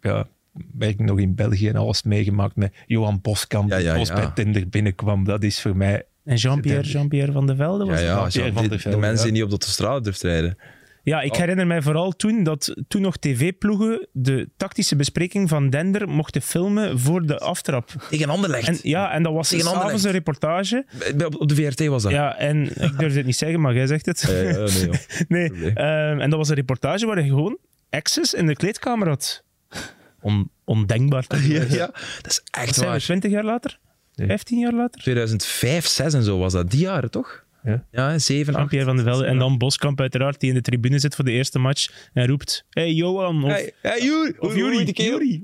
Werk nog in België en alles meegemaakt met Johan Boskamp, die bij Dender binnenkwam. Dat is voor mij... En Jean-Pierre van de Velde was de mensen die niet op de autostrade durft rijden. Ja, ik herinner mij vooral toen nog tv-ploegen de tactische bespreking van Dender mochten filmen voor de aftrap. Tegen Anderlecht. En dat was s'avonds een reportage. Op de VRT was dat. Ja, en ik durf het niet zeggen, maar jij zegt het. Nee. En dat was een reportage waar je gewoon access in de kleedkamer had. Ondenkbaar. Ja, dat is echt waar. 20 jaar later? 15 jaar later? 2005, 2006 en zo was dat. Die jaren, toch? Ja, 7, 8. Jean-Pierre van der Velde. En dan Boskamp uiteraard, die in de tribune zit voor de eerste match en roept, hey Johan, of... Hey, Juri. Juri.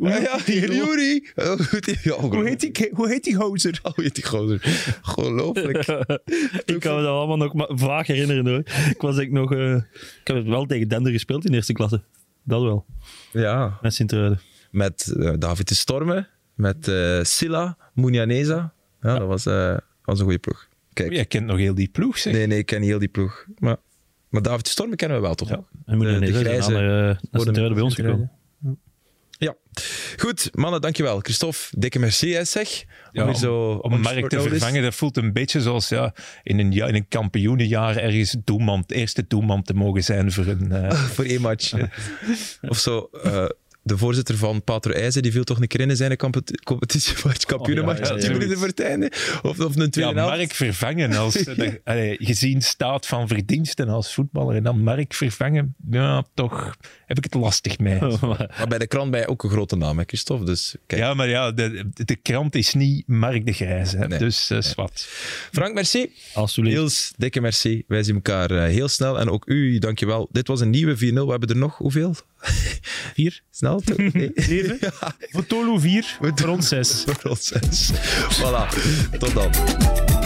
Hoe heet die gozer? Hoe heet die gozer? Ongelooflijk. Ik kan me dat allemaal nog maar vaag herinneren hoor. Ik heb wel tegen Dender gespeeld in eerste klasse. Dat wel. Ja. Met Sint-Truiden. Met David de Storme, met Silla, Munianeza. Ja, dat was een goede ploeg. Kijk. Jij kent nog heel die ploeg, zeg. Nee, ik ken niet heel die ploeg. Maar David de Storme kennen we wel, toch? Ja. En de grijze naar Sint-Truiden bij ons gekomen. Ja. Goed, mannen, dankjewel. Christophe, dikke merci, hè, zeg. Om Mark te vervangen, dat voelt een beetje zoals in een kampioenenjaar ergens eerste doelman te mogen zijn voor een... voor 1 match. Of zo... de voorzitter van Pater IJzen, die viel toch een keer in zijn competitiematch, kampioenenmatch, 10 minuten voor het einde. Of een tweede helft. Mark vervangen als gezien staat van verdiensten als voetballer. En dan Mark vervangen, toch heb ik het lastig mee. Maar bij de krant ben je ook een grote naam, hè, Christophe. Dus, kijk. Ja, maar de krant is niet Mark de Grijze. Hè? Nee. Dus wat. Frank, merci. Alsjeblieft. Niels, dikke merci. Wij zien elkaar heel snel. En ook u, dankjewel. Dit was een nieuwe 4-0. We hebben er nog hoeveel? 4? Snel? 7? Ja. Voor Tolu 4, voor ons 6. Voor ons 6. Voilà. Tot dan.